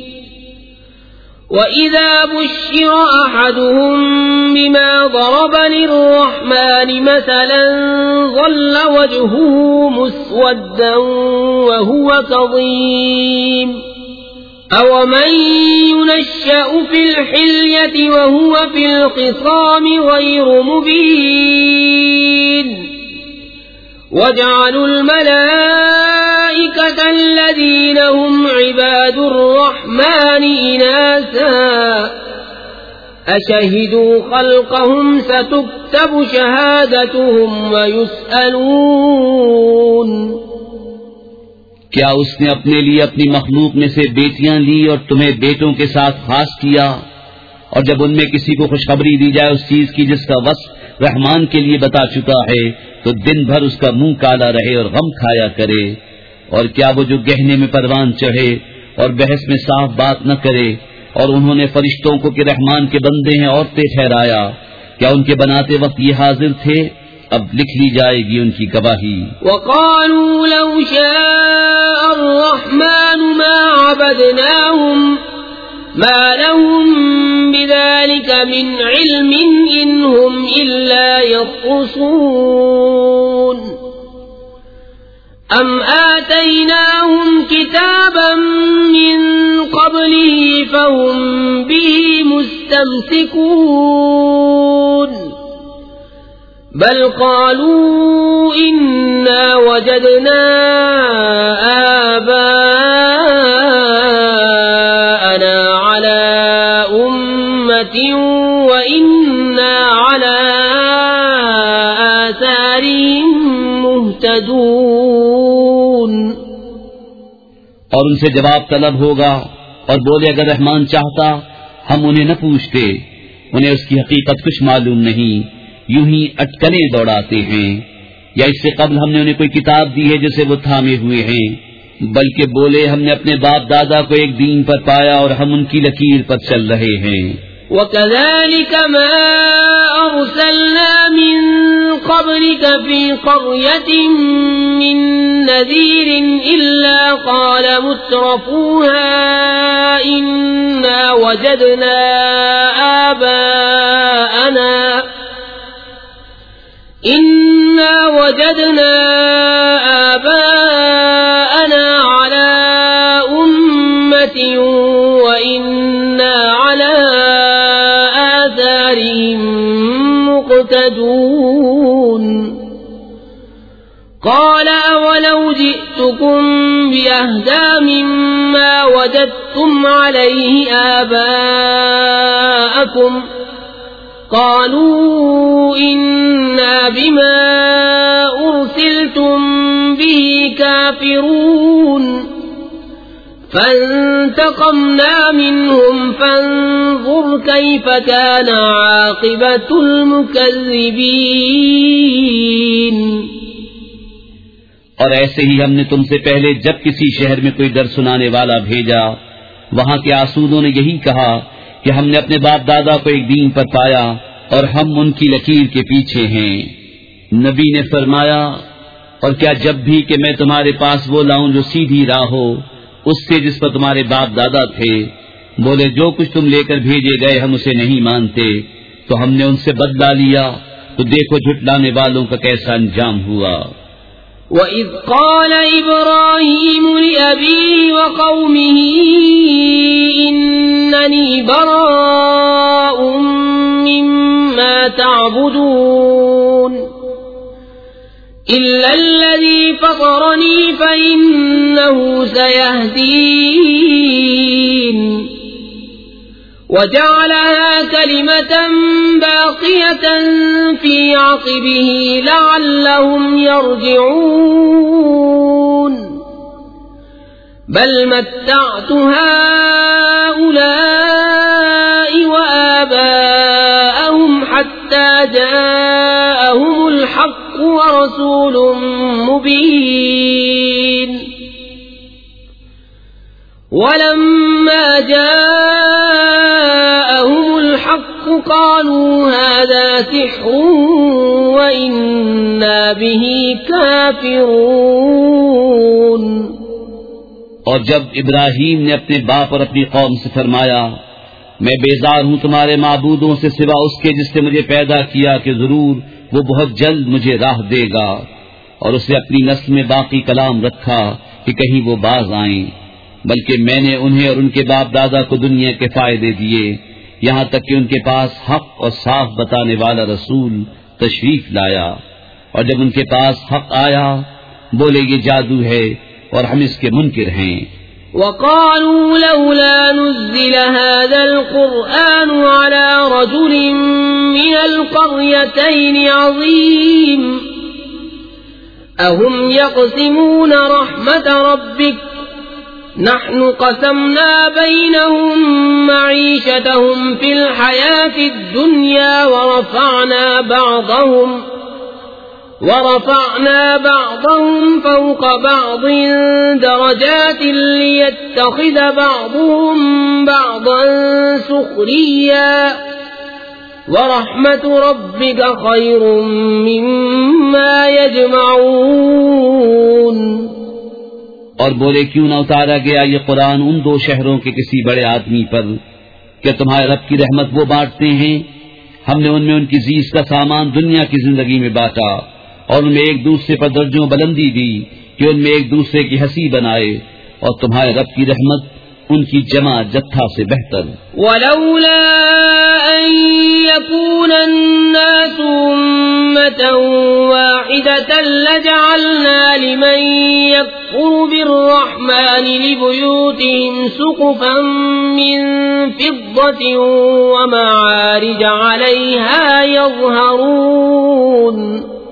واذا بشر احدهم بما ضرب للرحمن مثلا ظل وجهه مسودا وهو كظيم أَوَمَن يُنَشَّأُ فِي الْحِلْيَةِ وَهُوَ فِي الْخِصَامِ غَيْرُ مُبِينٍ وَجَعَلُوا الْمَلَائِكَةَ الَّذِينَ هُمْ عِبَادُ الرَّحْمَنِ إِنَاثًا أَشَهِدُوا خَلْقَهُمْ سَتُكْتَبُ شَهَادَتُهُمْ وَيُسْأَلُونَ۔ کیا اس نے اپنے لیے اپنی مخلوق میں سے بیٹیاں لی اور تمہیں بیٹوں کے ساتھ خاص کیا؟ اور جب ان میں کسی کو خوشخبری دی جائے اس چیز کی جس کا وصف رحمان کے لیے بتا چکا ہے، تو دن بھر اس کا منہ کالا رہے اور غم کھایا کرے؟ اور کیا وہ جو گہنے میں پروان چڑھے اور بحث میں صاف بات نہ کرے، اور انہوں نے فرشتوں کو کہ رحمان کے بندے ہیں عورتیں ٹھہرایا، کیا ان کے بناتے وقت یہ حاضر تھے؟ اب لکھ لی جائے گی ان کی گواہی۔ وقالوا لو شاء الرحمن ما عبدناهم ما لهم بذلك من علم إن هم إلا يخرصون أم آتيناهم كتابا من قبله فهم به مستمسكون بل قالوا إنا وجدنا آباءنا على أمة وإنا على آثارهم مهتدون۔ اور ان سے جواب طلب ہوگا اور بولے اگر رحمان چاہتا ہم انہیں نہ پوچھتے، انہیں اس کی حقیقت کچھ معلوم نہیں، یوں ہی اٹکلیں دوڑاتے ہیں، یا اس سے قبل ہم نے انہیں کوئی کتاب دی ہے جسے وہ تھامے ہوئے ہیں، بلکہ بولے ہم نے اپنے باپ دادا کو ایک دین پر پایا اور ہم ان کی لکیر پر چل رہے ہیں۔ وَكَذَلِكَ مَا أَرْسَلْنَا مِن قَبْلِكَ فِي قَرْيَةٍ مِّن نَّذِيرٍ إِلَّا قَالَ مُتْرَفُوهَا إِنَّا وَجَدْنَا آباءنا على أمة وإنا على قال أولو جئتكم بأهدى مما وجدتم عليه آباءكم قالوا إنا بما أرسلتم به كافرون فانتقمنا منهم فانظر كيف كان عاقبة المكذبين. اور ایسے ہی ہم نے تم سے پہلے جب کسی شہر میں کوئی ڈر سنانے والا بھیجا وہاں کے آسودوں نے یہی کہا کہ ہم نے اپنے باپ دادا کو ایک دین پر پایا اور ہم ان کی لکیر کے پیچھے ہیں. نبی نے فرمایا اور کیا جب بھی کہ میں تمہارے پاس وہ لاؤں جو سیدھی راہ ہو اس سے جس پر تمہارے باپ دادا تھے. بولے جو کچھ تم لے کر بھیجے گئے ہم اسے نہیں مانتے تو ہم نے ان سے بدلہ لیا تو دیکھو جھٹلانے والوں کا کیسا انجام ہوا. وَإِذْ قَالَ إِبْرَاهِيمُ لِأَبِيهِ وَقَوْمِهِ إِنَّنِي بَرَاءٌ مِّمَّا تَعْبُدُونَ إِلَّا الَّذِي فَطَرَنِي فَإِنَّهُ سَيَهْدِينِ وَجَعَلَهَا كَلِمَةً بَاقِيَةً فِي عَقِبِهِ لَعَلَّهُمْ يَرْجِعُونَ بَلْ مَتَّعْتُ هَؤُلَاءِ وَآبَاءَهُمْ حَتَّى جَاءَهُمُ الْحَقُّ وَرَسُولٌ مُبِينٌ. وَلَمَّا جَاءَهُمُ الْحَقُّ قَالُوا هَذَا سِحْرٌ وَإِنَّا بِهِ كَافِرُونَ. اور جب ابراہیم نے اپنے باپ اور اپنی قوم سے فرمایا میں بیزار ہوں تمہارے معبودوں سے سوا اس کے جس نے مجھے پیدا کیا کہ ضرور وہ بہت جلد مجھے راہ دے گا، اور اسے اپنی نسل میں باقی کلام رکھا کہ کہیں وہ باز آئیں، بلکہ میں نے انہیں اور ان کے باپ دادا کو دنیا کے فائدے دیے یہاں تک کہ ان کے پاس حق اور صاف بتانے والا رسول تشریف لایا، اور جب ان کے پاس حق آیا بولے یہ جادو ہے اور ہم اس کے منکر ہیں. وَقَالُوا لَوْلَا نُزِّلَ هَذَا الْقُرْآنُ عَلَى رَجُلٍ مِّنَ الْقَرْيَتَيْنِ عَظِيمٍ أَهُمْ يَقْسِمُونَ رَحْمَةَ رَبِّكَ نَحْنُ قَسَمْنَا بَيْنَهُمْ مَعِيشَتَهُمْ فِي الْحَيَاةِ الدُّنْيَا ورفعنا بعضهم فوق بعض درجات ليتخذ بعضهم بعضا سخريا ورحمة ربك خير مما يجمعون. اور بولے کیوں نہ اتارا گیا یہ قرآن ان دو شہروں کے کسی بڑے آدمی پر کہ تمہارے رب کی رحمت وہ بانٹتے ہیں، ہم نے ان میں ان کی زیست کا سامان دنیا کی زندگی میں بانٹا اور ان میں ایک دوسرے پر درجوں بلندی دی کہ ان میں ایک دوسرے کی ہنسی بنائے، اور تمہارے رب کی رحمت ان کی جمع جتھا سے بہتر. وَلَوْلَا أَن يَكُونَ النَّاسُ أُمَّةً وَاحِدَةً لَجَعَلْنَا لِمَن يَكْفُرُ بِالرَّحْمَنِ لِبُيُوتِهِمْ سُقُفًا مِّن فِضَّةٍ وَمَعَارِجَ عَلَيْهَا يَظْهَرُونَ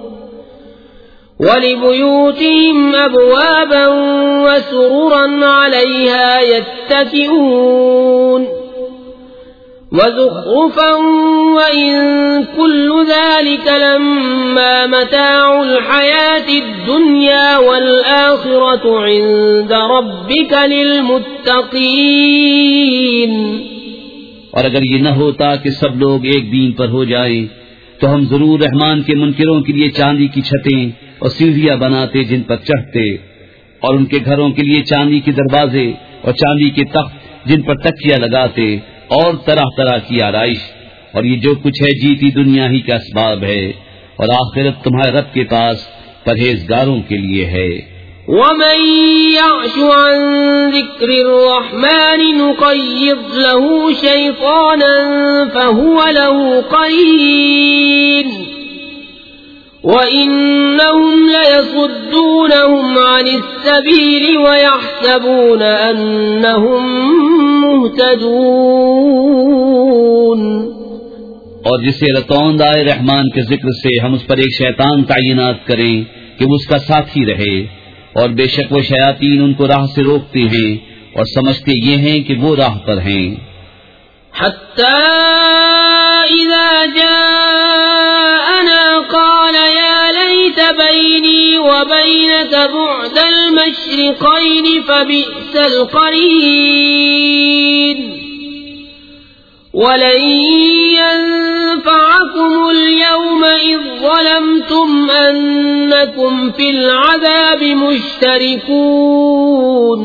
وَلِبُيُوتِهِمْ أَبْوَابًا وَسُرُرًا عَلَيْهَا يَتَّكِئُونَ وَزُخْرُفًا وَإِن كُلُّ ذَلِكَ لَمَّا مَتَاعُ الْحَيَاةِ الدُّنْيَا وَالْآخِرَةُ عِندَ رَبِّكَ لِلْمُتَّقِينَ. اور اگر یہ نہ ہوتا کہ سب لوگ ایک دین پر ہو جائیں تو ہم ضرور رحمان کے منکروں کے لیے چاندی کی چھتیں اور سیڑھیاں بناتے جن پر چڑھتے، اور ان کے گھروں کے لیے چاندی کے دروازے اور چاندی کے تخت جن پر تکیہ لگاتے اور طرح طرح کی آرائش. اور یہ جو کچھ ہے جیتی دنیا ہی کا اسباب ہے، اور آخرت تمہارے رب کے پاس پرہیزگاروں کے لیے ہے. وَمَن يَعْشُ عَن ذِكْرِ الرَّحْمَنِ نُقَيِّضْ لَهُ شَيْطَانًا فَهُوَ لَهُ قَرِينٌ وَإِنَّهُمْ لَيَصُدُّونَهُمْ عَنِ السَّبِيلِ وَيَحْسَبُونَ أَنَّهُمْ مُهْتَدُونَ. اور جسے رتوند آئے رحمان کے ذکر سے ہم اس پر ایک شیطان تعینات کریں کہ وہ اس کا ساتھی رہے، اور بے شک وہ شیاطین ان کو راہ سے روکتے ہیں اور سمجھتے یہ ہیں کہ وہ راہ پر ہیں. حَتَّى إِذَا جَاءَنَا قَالَ يَا لَيْتَ بَيْنِي وَبَيْنَكَ بُعْدَ الْمَشْرِقَيْنِ فَبِئْسَ الْقَرِينُ. وَلَن يَنفَعَكُمُ الْيَوْمَ إِذ ظَّلَمْتُمْ أَنَّكُمْ فِي الْعَذَابِ مُشْتَرِكُونَ.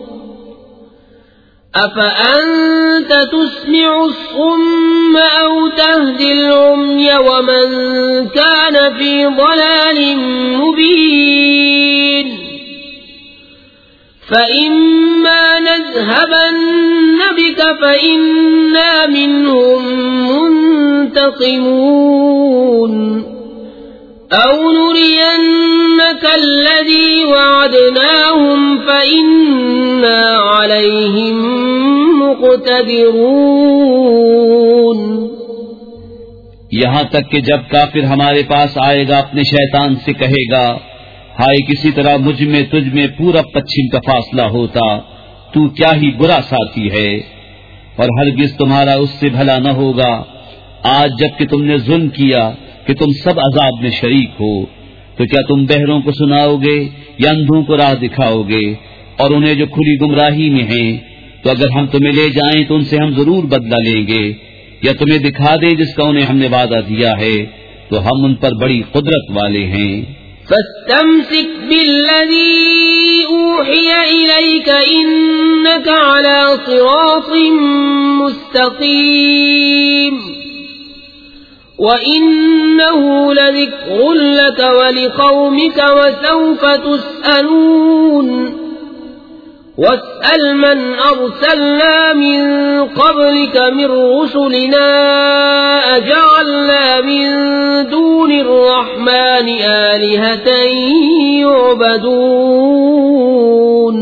أَفَأَنْتَ تُسْمِعُ الصُّمَّ أَوْ تَهْدِي الْعُمْيَ وَمَنْ كَانَ فِي ضَلَالٍ مُبِينٍ. فَإِمَّا نَذْهَبَنَّ بِكَ فَإِنَّا مِنْهُمْ مُنْتَقِمُونَ أَوْ نُرِيَنَّكَ الَّذِي وَعَدْنَاهُمْ فَإِنَّا عَلَيْهِمْ مُقْتَدِرُونَ. یہاں تک کہ جب کافر ہمارے پاس آئے گا اپنے شیطان سے کہے گا، ہائے کسی طرح مجھ میں تجھ میں پورا پچھم کا فاصلہ ہوتا، تو کیا ہی برا ساتھی ہے، اور ہرگز تمہارا اس سے بھلا نہ ہوگا. آج جب کہ تم نے ظلم کیا کہ تم سب عذاب میں شریک ہو، تو کیا تم بہروں کو سناؤ گے یا اندھوں کو راہ دکھاؤ گے، اور انہیں جو کھلی گمراہی میں ہیں تو اگر ہم تمہیں لے جائیں تو ان سے ہم ضرور بدلہ لیں گے، یا تمہیں دکھا دیں جس کا انہیں ہم نے وعدہ دیا ہے تو ہم ان پر بڑی قدرت والے ہیں. فاستمسك بالذي أوحي إليك إنك على صراط مستقيم وإنه لذكر لك ولقومك وسوف تسألون. واسأل من أرسلنا من قبلك من رسلنا أجعلنا من دون الرحمن آلهة يعبدون.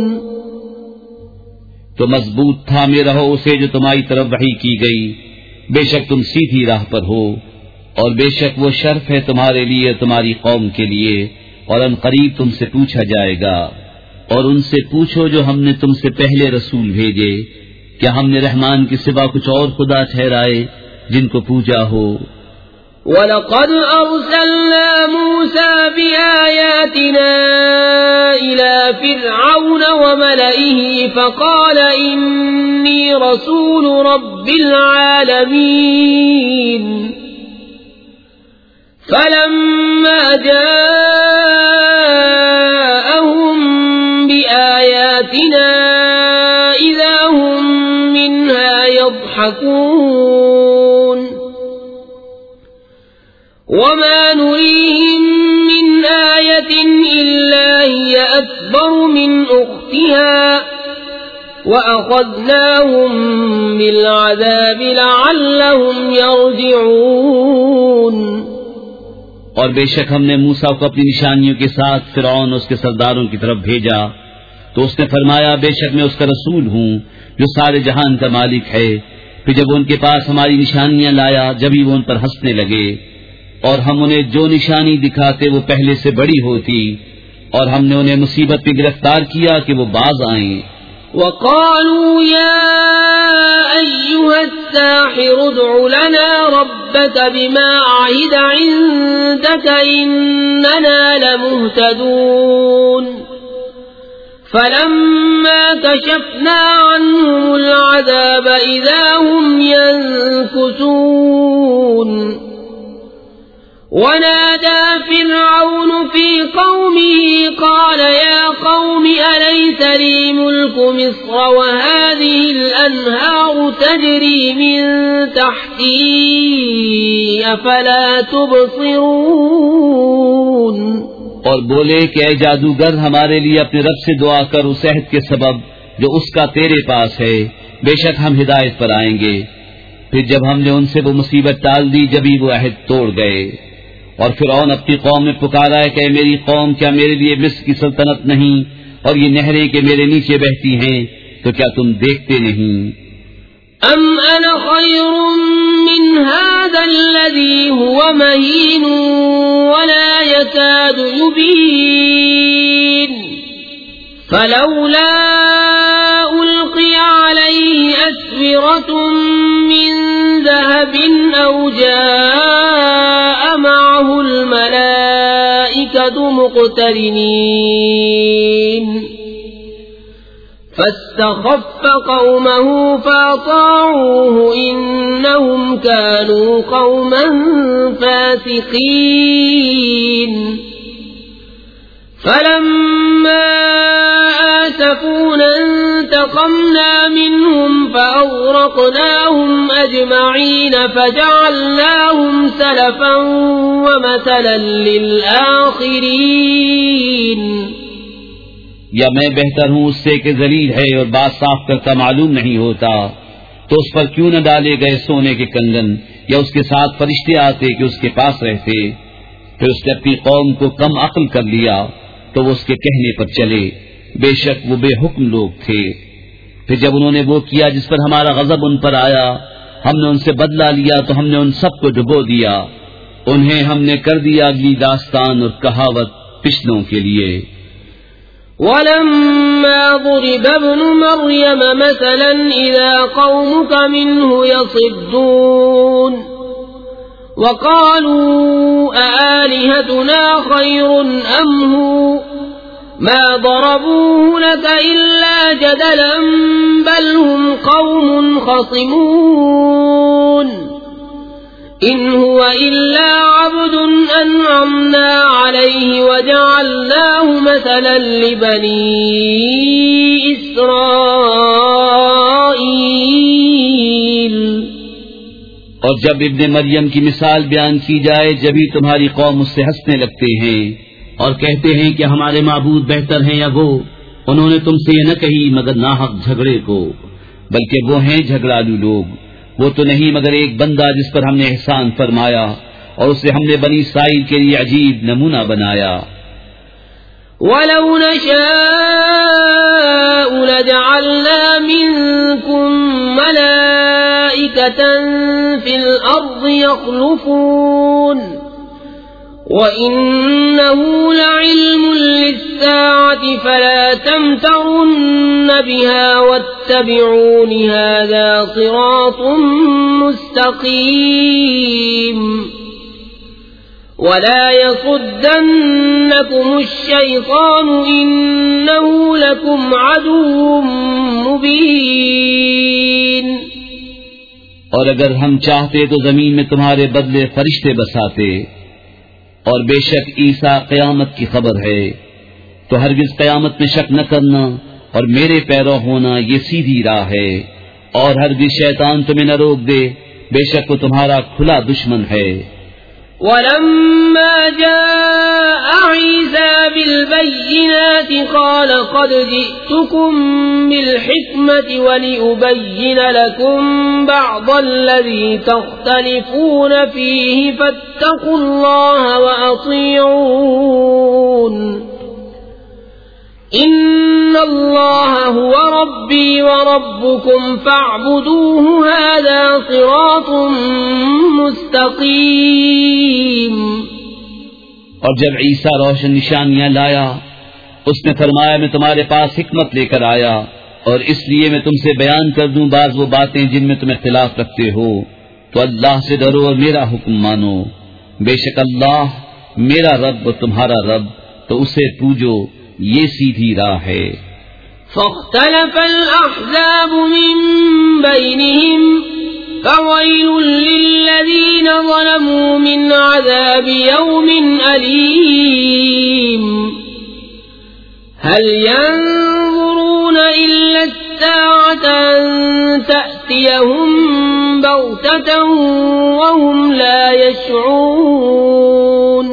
تو مضبوط تھامے رہو اسے جو تمہاری طرف وحی کی گئی، بے شک تم سیدھی راہ پر ہو، اور بے شک وہ شرف ہے تمہارے لیے تمہاری قوم کے لیے، اور ان قریب تم سے پوچھا جائے گا. اور ان سے پوچھو جو ہم نے تم سے پہلے رسول بھیجے، کیا ہم نے رحمان کے سوا کچھ اور خدا ٹھہرائے جن کو پوجا ہو؟ وَلَقَدْ أَرْسَلْنَا مُوسَى بِآيَاتِنَا إِلَى فِرْعَوْنَ وَمَلَئِهِ فَقَالَ إِنِّي رَسُولُ رَبِّ الْعَالَمِينَ. فَلَمَّا جَاءَهُم بِآيَاتِنَا إِذَا هُم مِّنْهَا يَضْحَكُونَ. وَمَا نُرِيهِم مِّنْ آيَةٍ إِلَّا هِيَ أَكْبَرُ مِنْ أُخْتِهَا وَأَخَذْنَاهُم بِالْعَذَابِ لَعَلَّهُمْ يَرْجِعُونَ. اور بے شک ہم نے موسیٰ کو اپنی نشانیوں کے ساتھ فرعون اور اس کے سرداروں کی طرف بھیجا تو اس نے فرمایا بے شک میں اس کا رسول ہوں جو سارے جہان کا مالک ہے. پھر جب ان کے پاس ہماری نشانیاں لایا جبھی وہ ان پر ہنسنے لگے، اور ہم انہیں جو نشانی دکھاتے وہ پہلے سے بڑی ہوتی، اور ہم نے انہیں مصیبت میں گرفتار کیا کہ وہ باز آئیں. وَقَالُوا يَا أَيُّهَا السَّاحِرُ ادْعُ لَنَا رَبَّكَ بِمَا عَهِدَ عِندَكَ إِنَّنَا لَمُهْتَدُونَ. فَلَمَّا كَشَفْنَا عَنْهُمُ الْعَذَابَ إِذَا هُمْ يَنكُثُونَ. وَنَادَى فِرْعَوْنُ فِي قَوْمِهِ قَالَ يَا قَوْمِ أَلَيْسَ لِي مُلْكُ مِصْرَ وَهَٰذِهِ الْأَنْهَارُ تَجْرِي مِن تَحْتِي أَفَلَا تُبْصِرُونَ. اور بولے کہ اے جادوگر ہمارے لیے اپنے رب سے دعا کر اس عہد کے سبب جو اس کا تیرے پاس ہے، بے شک ہم ہدایت پر آئیں گے. پھر جب ہم نے ان سے وہ مصیبت ٹال دی جبھی وہ عہد توڑ گئے. اور فرعون اپنی قوم میں پکارا ہے کہ میری قوم کیا میرے لیے مصر کی سلطنت نہیں اور یہ نہریں کہ میرے نیچے بہتی ہیں، تو کیا تم دیکھتے نہیں؟ ام انا خیر من هذا الذي هو مهین ولا يكاد يبین فلولا القی علیہ اسورة من ذهب او جاء معه الملائکة مقترنین فاستخف قومه فأطاعوه إنهم كانوا قوما فاسقين فلما آسفونا انتقمنا منهم فأغرقناهم أجمعين فجعلناهم سلفا ومثلا للآخرين یا میں بہتر ہوں اس سے کہ ذلیل ہے اور بات صاف کرتا معلوم نہیں ہوتا، تو اس پر کیوں نہ ڈالے گئے سونے کے کنگن، یا اس کے ساتھ فرشتے آتے کہ اس کے پاس رہتے۔ پھر اس نے اپنی قوم کو کم عقل کر لیا تو وہ اس کے کہنے پر چلے، بے شک وہ بے حکم لوگ تھے۔ پھر جب انہوں نے وہ کیا جس پر ہمارا غضب ان پر آیا، ہم نے ان سے بدلہ لیا تو ہم نے ان سب کو ڈبو دیا، انہیں ہم نے کر دیا اگلی داستان اور کہاوت پچھلوں کے لیے۔ ولما ضرب ابن مريم مثلا إذا قومك منه يصدون وقالوا أآلهتنا خير أم هو ما ضربوه لك إلا جدلا بل هم قوم خصمون إن هو إلا عبد أنعمنا عليه وجعلناه مثلا لبني إسرائيل۔ اور جب ابن مریم کی مثال بیان کی جائے جبھی تمہاری قوم اس سے ہنسنے لگتے ہیں اور کہتے ہیں کہ ہمارے معبود بہتر ہیں یا وہ۔ انہوں نے تم سے یہ نہ کہی مگر ناحق جھگڑے کو، بلکہ وہ ہیں جھگڑالو لوگ۔ وہ تو نہیں مگر ایک بندہ جس پر ہم نے احسان فرمایا اور اسے ہم نے بنی اسرائیل کے لیے عجیب نمونہ بنایا۔ وَلَوْ نَشَاءُ لَجَعَلْنَا مِنكُم مَّلَائِكَةً فِي الْأَرْضِ يَخْلُفُونَ وَإِنَّهُ لَعِلْمٌ لِّلسَّاعَةِ فَلَا تَمْتَرُنَّ بِهَا وَاتَّبِعُونِ هَذَا صِرَاطٌ مُّسْتَقِيمٌ وَلَا يَصُدَّنَّكُمُ الشَّيْطَانُ إِنَّهُ لَكُمْ عَدُوٌّ مُّبِينٌ۔ اور اگر ہم چاہتے تو زمین میں تمہارے بدلے فرشتے بساتے، اور بے شک عیسیٰ قیامت کی خبر ہے، تو ہرگز قیامت میں شک نہ کرنا اور میرے پیرو ہونا یہ سیدھی راہ ہے، اور ہرگز شیطان تمہیں نہ روک دے، بے شک وہ تمہارا کھلا دشمن ہے۔ وَلَمَّا جَاءَ عِيسَى بِالْبَيِّنَاتِ قَالَ قَدْ جِئْتُكُم بِالْحِكْمَةِ وَلِأُبَيِّنَ لَكُم بَعْضَ الَّذِي تَخْتَلِفُونَ فِيهِ فَاتَّقُوا اللَّهَ وَأَطِيعُونِ إِنَّ اللَّهَ هُوَ رَبِّي وَرَبُّكُمْ فَاعْبُدُوهُ هَذَا صِرَاطٌ مستقیم۔ اور جب عیسیٰ روشن نشانیاں لایا اس نے فرمایا میں تمہارے پاس حکمت لے کر آیا اور اس لیے میں تم سے بیان کر دوں بعض وہ باتیں جن میں تم اختلاف رکھتے ہو، تو اللہ سے ڈرو اور میرا حکم مانو، بے شک اللہ میرا رب اور تمہارا رب، تو اسے پوجو، یہ سیدھی راہ ہے۔ فاختلف الأحزاب من بينهم فويل للذين ظلموا من عذاب يوم أليم هل ينظرون إلا الساعة أن تأتيهم بغتة وهم لا يشعرون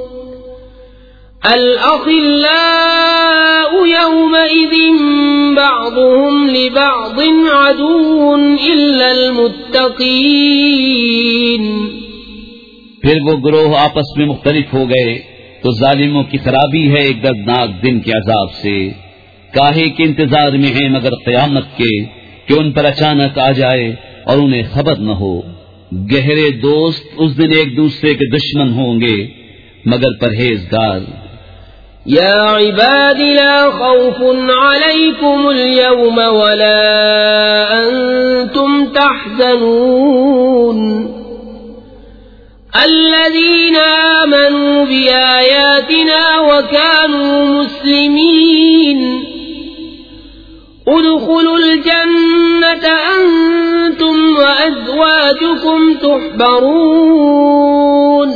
الأخلاء يومئذ بعضهم لبعض عدو إلا المتقين۔ پھر وہ گروہ آپس میں مختلف ہو گئے تو ظالموں کی خرابی ہے ایک دردناک دن کے عذاب سے. کاہے کے انتظار میں ہیں مگر قیامت کے کہ ان پر اچانک آ جائے اور انہیں خبر نہ ہو. گہرے دوست اس دن ایک دوسرے کے دشمن ہوں گے مگر پرہیزگار. يا عباد لا خوف عليكم اليوم ولا أنتم تحزنون الذين آمنوا بآياتنا وكانوا مسلمين ادخلوا الجنة أنتم وأزواجكم تحبرون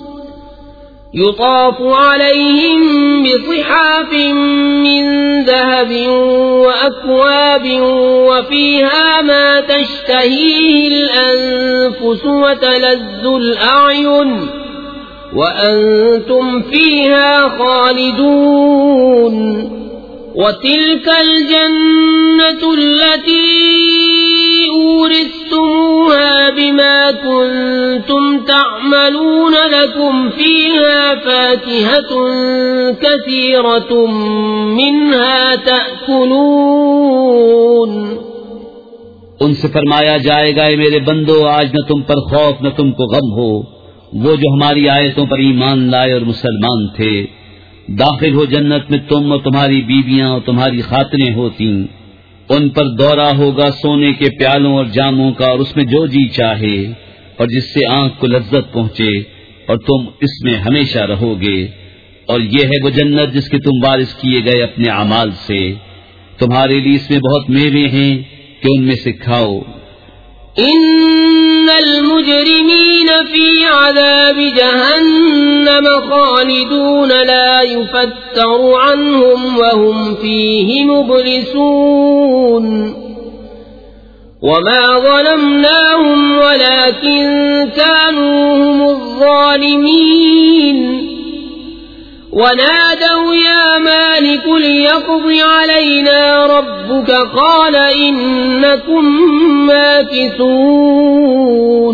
يطاف عليهم بصحاف من ذهب وأكواب وفيها ما تشتهيه الأنفس وتلذ الأعين وأنتم فيها خالدون وتلك الجنة التي أورثتموها بما كنتم تعملون لكم فيها فاكهة كثيرة منها تأكلون. ان سے فرمایا جائے گا اے میرے بندو آج نہ تم پر خوف نہ تم کو غم ہو. وہ جو ہماری آیتوں پر ایمان لائے اور مسلمان تھے داخل ہو جنت میں تم اور تمہاری بیویاں اور تمہاری خاتنیں ہوتی. ان پر دورہ ہوگا سونے کے پیالوں اور جاموں کا اور اس میں جو جی چاہے اور جس سے آنکھ کو لذت پہنچے اور تم اس میں ہمیشہ رہو گے. اور یہ ہے وہ جنت جس کے تم وارث کیے گئے اپنے اعمال سے. تمہارے لیے اس میں بہت میوے ہیں کہ ان میں سے کھاؤ. ان المجرمین فی عذاب جہنم خالدون لا یفتر عنہم وهم فیہ مبلسون وما ظلمناهم ولكن كانوا هم الظالمين ونادوا يا مالك ليقض علينا ربك قال إنكم ماكثون.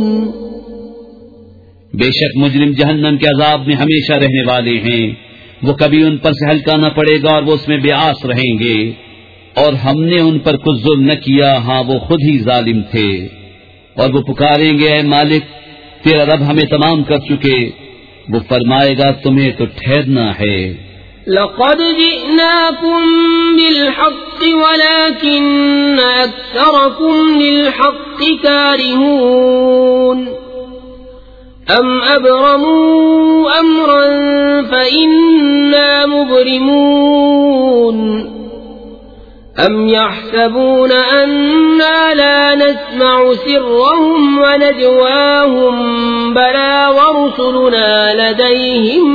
بے شک مجرم جہنم کے عذاب میں ہمیشہ رہنے والے ہیں. وہ کبھی ان پر سے ہلکا نہ پڑے گا اور وہ اس میں بے آس رہیں گے. اور ہم نے ان پر کچھ ظلم نہ کیا، ہاں وہ خود ہی ظالم تھے. اور وہ پکاریں گے اے مالک تیرا رب ہمیں تمام کر چکے. وہ فرمائے گا تمہیں تو ٹھہرنا ہے. لقد جئناكم بالحق ولكن أكثركم للحق كارهون أم أبرموا أمرا فإنا مبرمون أم يحسبون أننا لا نسمع سرهم ونجواهم بلى ورسلنا لديهم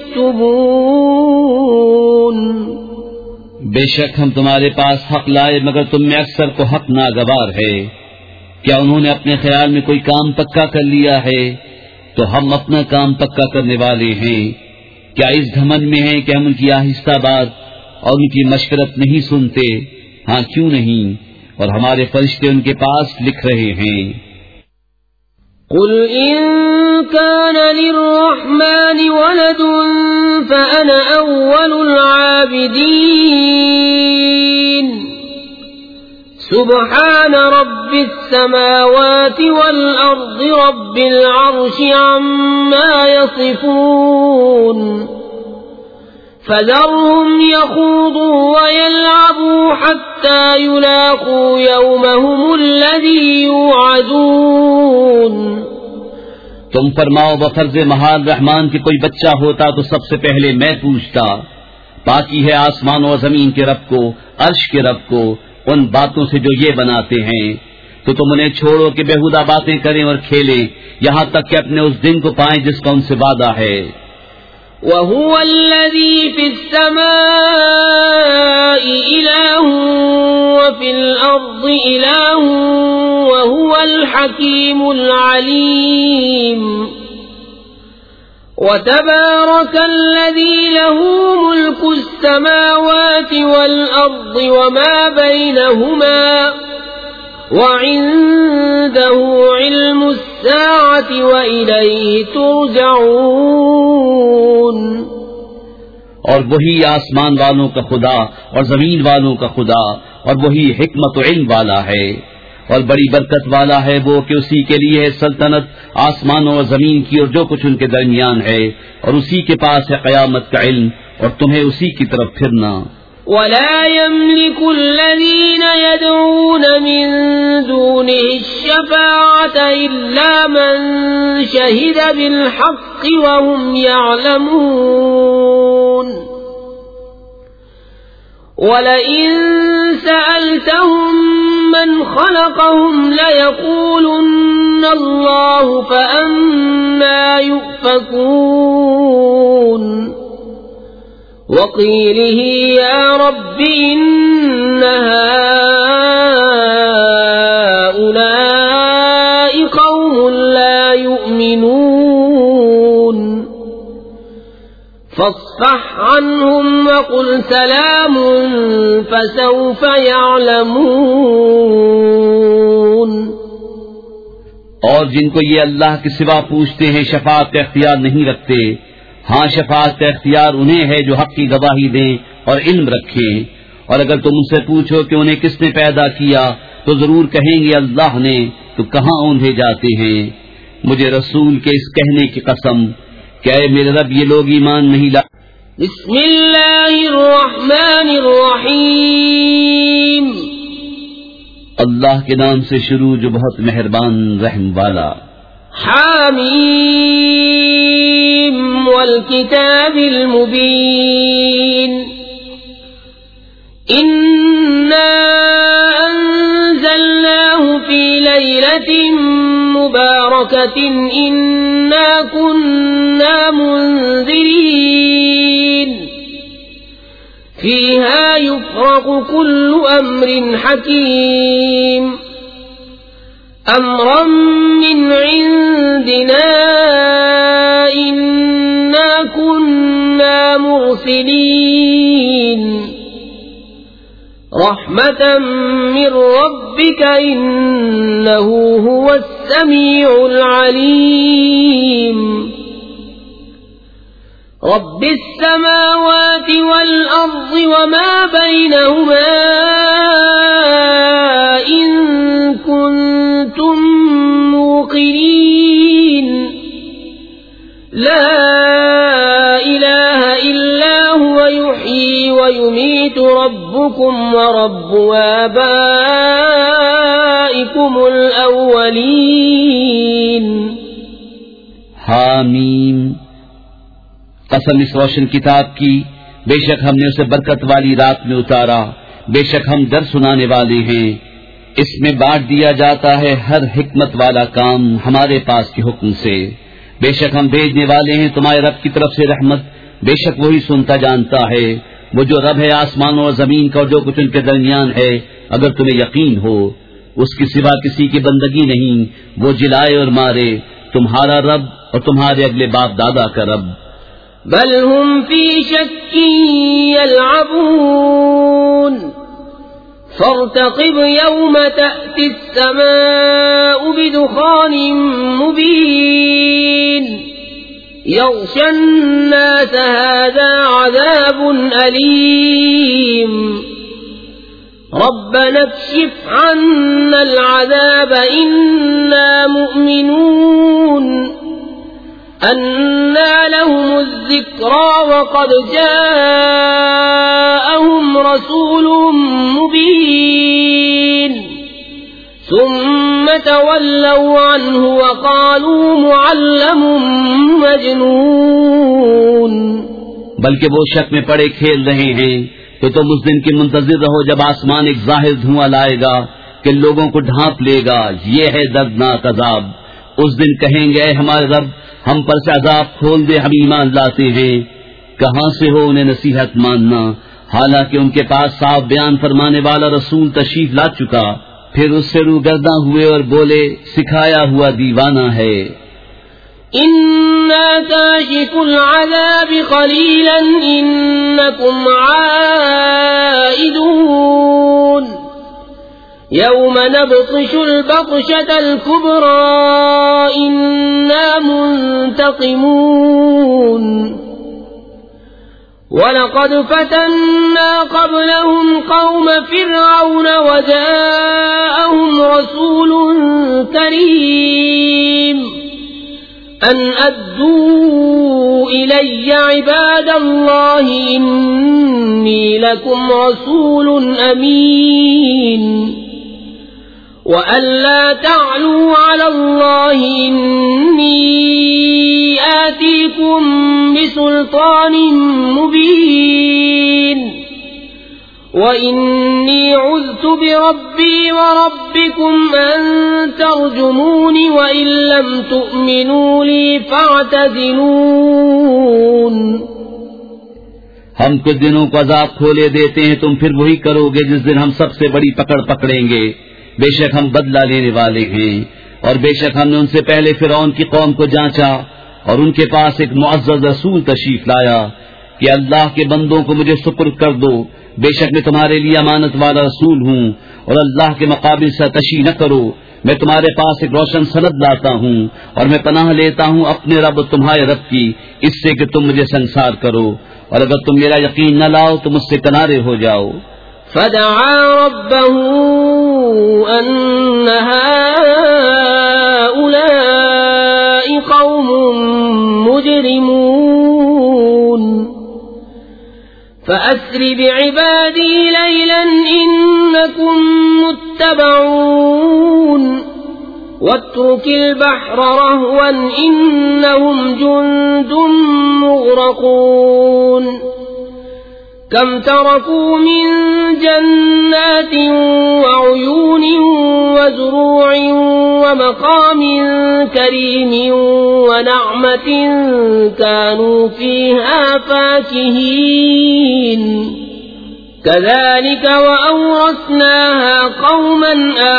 يكتبون. بے شک ہم تمہارے پاس حق لائے مگر تم میں اکثر کو حق ناگوار ہے. کیا انہوں نے اپنے خیال میں کوئی کام پکا کر لیا ہے؟ تو ہم اپنا کام پکا کرنے والے ہیں. کیا اس گھمنڈ میں ہیں کہ ہم ان کی آہستہ بات اور ان کی مشورت نہیں سنتے؟ ہاں کیوں نہیں، اور ہمارے فرشتے ان کے پاس لکھ رہے ہیں. قل إن كان للرحمن ولد فأنا أول العابدين سبحان رب السماوات والأرض رب العرش عما يصفون فذرهم يخوضوا ويلعبوا حتى يلاقوا يومهم الذي يوعدون. تم فرماؤ بفرض محال رحمان کہ کوئی بچہ ہوتا تو سب سے پہلے میں پوچھتا. باقی ہے آسمان و زمین کے رب کو، عرش کے رب کو، ان باتوں سے جو یہ بناتے ہیں. تو تم انہیں چھوڑو کہ بےہودہ باتیں کریں اور کھیلیں یہاں تک کہ اپنے اس دن کو پائیں جس کا ان سے وعدہ ہے. وَهُوَ الَّذِي فِي السَّمَاءِ إِلَٰهٌ وَفِي الْأَرْضِ إِلَٰهٌ وَهُوَ الْحَكِيمُ الْعَلِيمُ. وَتَبَارَكَ الَّذِي لَهُ مُلْكُ السَّمَاوَاتِ وَالْأَرْضِ وَمَا بَيْنَهُمَا وَعِندَهُ عِلْمُ السَّاعَةِ الساعة وإليه ترجعون. اور وہی آسمان والوں کا خدا اور زمین والوں کا خدا اور وہی حکمت و علم والا ہے اور بڑی برکت والا ہے وہ کہ اسی کے لیے ہے سلطنت آسمانوں اور زمین کی اور جو کچھ ان کے درمیان ہے اور اسی کے پاس ہے قیامت کا علم اور تمہیں اسی کی طرف پھرنا. ولا يملك الذين يدعون من دونه الشفاعة إلا من شهد بالحق وهم يعلمون. ولئن سألتهم من خلقهم ليقولن الله فأنى يؤفكون. وقيله يا رب إن هؤلاء قوم لا يؤمنون. فاصفح عنهم وقل سلام فسوف يعلمون. اور جن کو یہ اللہ کے سوا پوچھتے ہیں شفاعت کا اختیار نہیں رکھتے، ہاں شفاعت کا اختیار انہیں ہے جو حق کی گواہی دیں اور علم رکھیں. اور اگر تم ان سے پوچھو کہ انہیں کس نے پیدا کیا تو ضرور کہیں گے اللہ نے، تو کہاں اوندھے جاتے ہیں. مجھے رسول کے اس کہنے کی قسم کہ اے میرے رب یہ لوگ ایمان نہیں لا. بسم اللہ الرحمن الرحیم. اللہ کے نام سے شروع جو بہت مہربان رحم والا. حامیم والکتاب المبین. انا انزلناه فی لیلۃ مبارکۃ انا كنا منذرین فیہا یفرق کل امر حکیم امرا من عندنا انا كنا مرسلین رحمة من ربك إنه هو السميع العليم. رب السماوات والأرض وما بينهما إن كنتم موقنين لا إله إلا هو يحيي ويميت ربكم ورب آبائكم الأولين. حامیم. قسم اس روشن کتاب کی، بے شک ہم نے اسے برکت والی رات میں اتارا، بے شک ہم در سنانے والے ہیں. اس میں بانٹ دیا جاتا ہے ہر حکمت والا کام ہمارے پاس کے حکم سے. بے شک ہم بھیجنے والے ہیں تمہارے رب کی طرف سے رحمت، بے شک وہی سنتا جانتا ہے. وہ جو رب ہے آسمانوں اور زمین کا اور جو کچھ ان کے درمیان ہے، اگر تمہیں یقین ہو اس کے سوا کسی کی بندگی نہیں، وہ جلائے اور مارے، تمہارا رب اور تمہارے اگلے باپ دادا کا رب. بل هم في شك يلعبون فارتقب يوم تأتي السماء بدخان مبين يغشى الناس هذا عذاب أليم ربنا اكشف عنا العذاب إنا مؤمنون أنى لهم الذكرى وقد جاءهم رسول مبين ثم تولوا عنه وقالوا معلم مجنون. بلکہ وہ شک میں پڑے کھیل رہے ہیں تو تم اس دن کی منتظر رہو جب آسمان ایک ظاہر دھواں لائے گا کہ لوگوں کو ڈھانپ لے گا. یہ ہے دردناک عذاب. اس دن کہیں گے اے ہمارے رب ہم پر سے عذاب کھول دے، ہم ایمان لاتے ہیں. کہاں سے ہو انہیں نصیحت ماننا، حالانکہ ان کے پاس صاف بیان فرمانے والا رسول تشریف لا چکا. پھر اس سے روگرداں ہوئے اور بولے سکھایا ہوا دیوانہ ہے. إنا كاشف العذاب قليلا إنكم عائدون يوم نبطش البطشة الكبرى إنا منتقمون وَلَقَدْ فَتَنَّا قَبْلَهُمْ قَوْمَ فِرْعَوْنَ وَجَاءَهُمْ رَسُولٌ كَرِيمٌ أَنْ أَدُّوا إِلَيَّ عِبَادَ اللَّهِ إِنِّي لَكُمْ رَسُولٌ أَمِينٌ وَأَنْ لَا تَعْلُوا عَلَى اللَّهِ إِنِّي آتِيكُمْ بِسُلْطَانٍ مُبِينٍ وَإِنِّي عُذْتُ بِرَبِّي وَرَبِّكُمْ أَن تَرْجُمُونِ وَإِن لَّمْ تُؤْمِنُوا لِي فَاعْتَزِلُونِ ہم کچھ دنوں کو عذاب کھولے دیتے ہیں، تم پھر وہی کرو گے جس دن ہم سب سے بڑی پکڑ پکڑیں گے۔ بے شک ہم بدلہ لینے والے ہیں، اور بے شک ہم نے ان سے پہلے فرعون کی قوم کو جانچا اور ان کے پاس ایک معزز رسول تشریف لایا کہ اللہ کے بندوں کو مجھے سپرد کر دو، بے شک میں تمہارے لیے امانت والا رسول ہوں، اور اللہ کے مقابل سرکشی نہ کرو، میں تمہارے پاس ایک روشن سند لاتا ہوں، اور میں پناہ لیتا ہوں اپنے رب تمہارے رب کی، اس سے کہ تم مجھے سنسار کرو، اور اگر تم میرا یقین نہ لاؤ تو مجھ سے کنارے ہو جاؤ۔ فدعا ربه أن هؤلاء قوم مجرمون فأسر بعبادي ليلا إنكم متبعون واترك البحر رهوا إنهم جند مغرقون كم تركوا من جنات وعيون وزروع ومقام كريم ونعمة كانوا فيها فاكهين كذلك وأورثناها قوما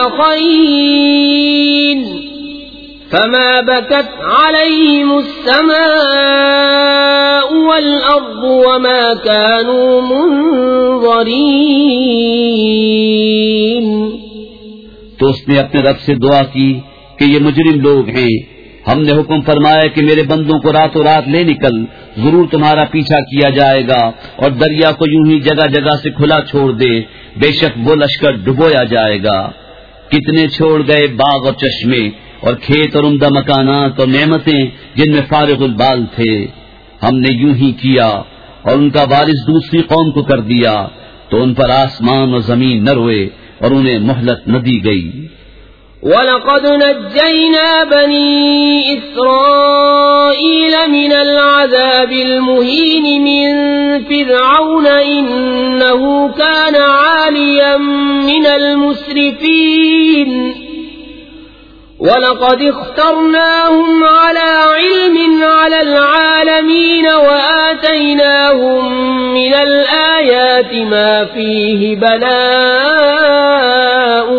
آخرين فما بكت عليهم السماء والأرض وما كانوا منظرين۔ تو اس نے اپنے رب سے دعا کی کہ یہ مجرم لوگ ہیں، ہم نے حکم فرمایا کہ میرے بندوں کو راتوں رات لے نکل، ضرور تمہارا پیچھا کیا جائے گا، اور دریا کو یوں ہی جگہ جگہ سے کھلا چھوڑ دے، بے شک وہ لشکر ڈبویا جائے گا۔ کتنے چھوڑ گئے باغ اور چشمے اور کھیت اور عمدہ مکانات اور نعمتیں جن میں فارغ البال تھے، ہم نے یوں ہی کیا، اور ان کا وارث دوسری قوم کو کر دیا، تو ان پر آسمان اور زمین نہ روئے اور انہیں مہلت نہ دی گئی۔ وَلَقَدْ نَجَّيْنَا بَنِي إِسْرَائِيلَ مِنَ الْعَذَابِ الْمُهِينِ مِنْ فِرْعَوْنَ إِنَّهُ كَانَ عَالِيًا مِنَ الْمُسْرِفِينَ وَلَقَدِ اخْتَرْنَاهُمْ عَلَى عِلْمٍ عَلَى الْعَالَمِينَ وَآتَيْنَاهُمْ مِنَ الْآيَاتِ مَا فِيهِ بَلَاءٌ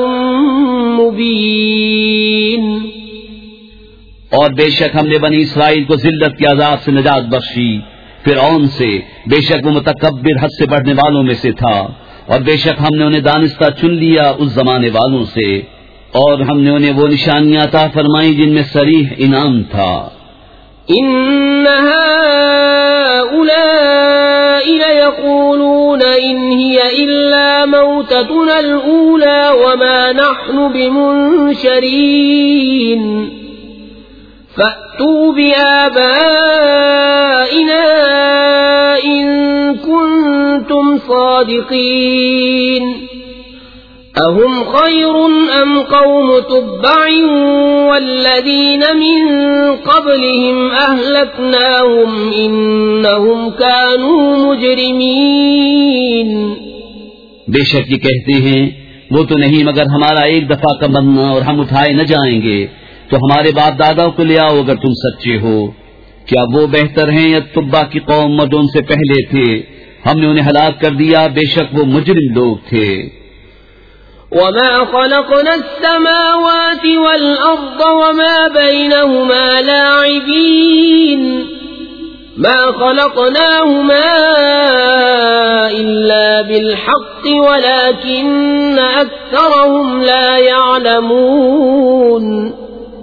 مُبِينٌ۔ اور بے شک ہم نے بنی اسرائیل کو ذلت کے عذاب سے نجات بخشی فرعون سے، بے شک وہ متکبر حد سے بڑھنے والوں میں سے تھا، اور بے شک ہم نے انہیں دانستہ چن لیا اس زمانے والوں سے، اور ہم نے انہیں وہ نشانیاں عطا فرمائی جن میں صریح انعام تھا۔ ان هؤلاء ليقولون ان هي الا موتتنا الاولى وما نحن بمنشرين فأتوا بآبائنا ان كنتم صادقين أهم خير أم قوم تبع والذين من قبلهم أهلكناهم إنهم كانوا مجرمين۔ بے شک یہ کہتے ہیں وہ تو نہیں مگر ہمارا ایک دفعہ کا مرنا اور ہم اٹھائے نہ جائیں گے، تو ہمارے باپ دادا کو لے آؤ اگر تم سچے ہو۔ کیا وہ بہتر ہیں یا تبع کی قوم جو ان سے پہلے تھے؟ ہم نے انہیں ہلاک کر دیا، بے شک وہ مجرم لوگ تھے۔ وَمَا خَلَقْنَا السَّمَاوَاتِ وَالْأَرْضَ وَمَا بَيْنَهُمَا لَاعِبِينَ ما خلقناهما إلا بالحق ولكن أكثرهم لا يعلمون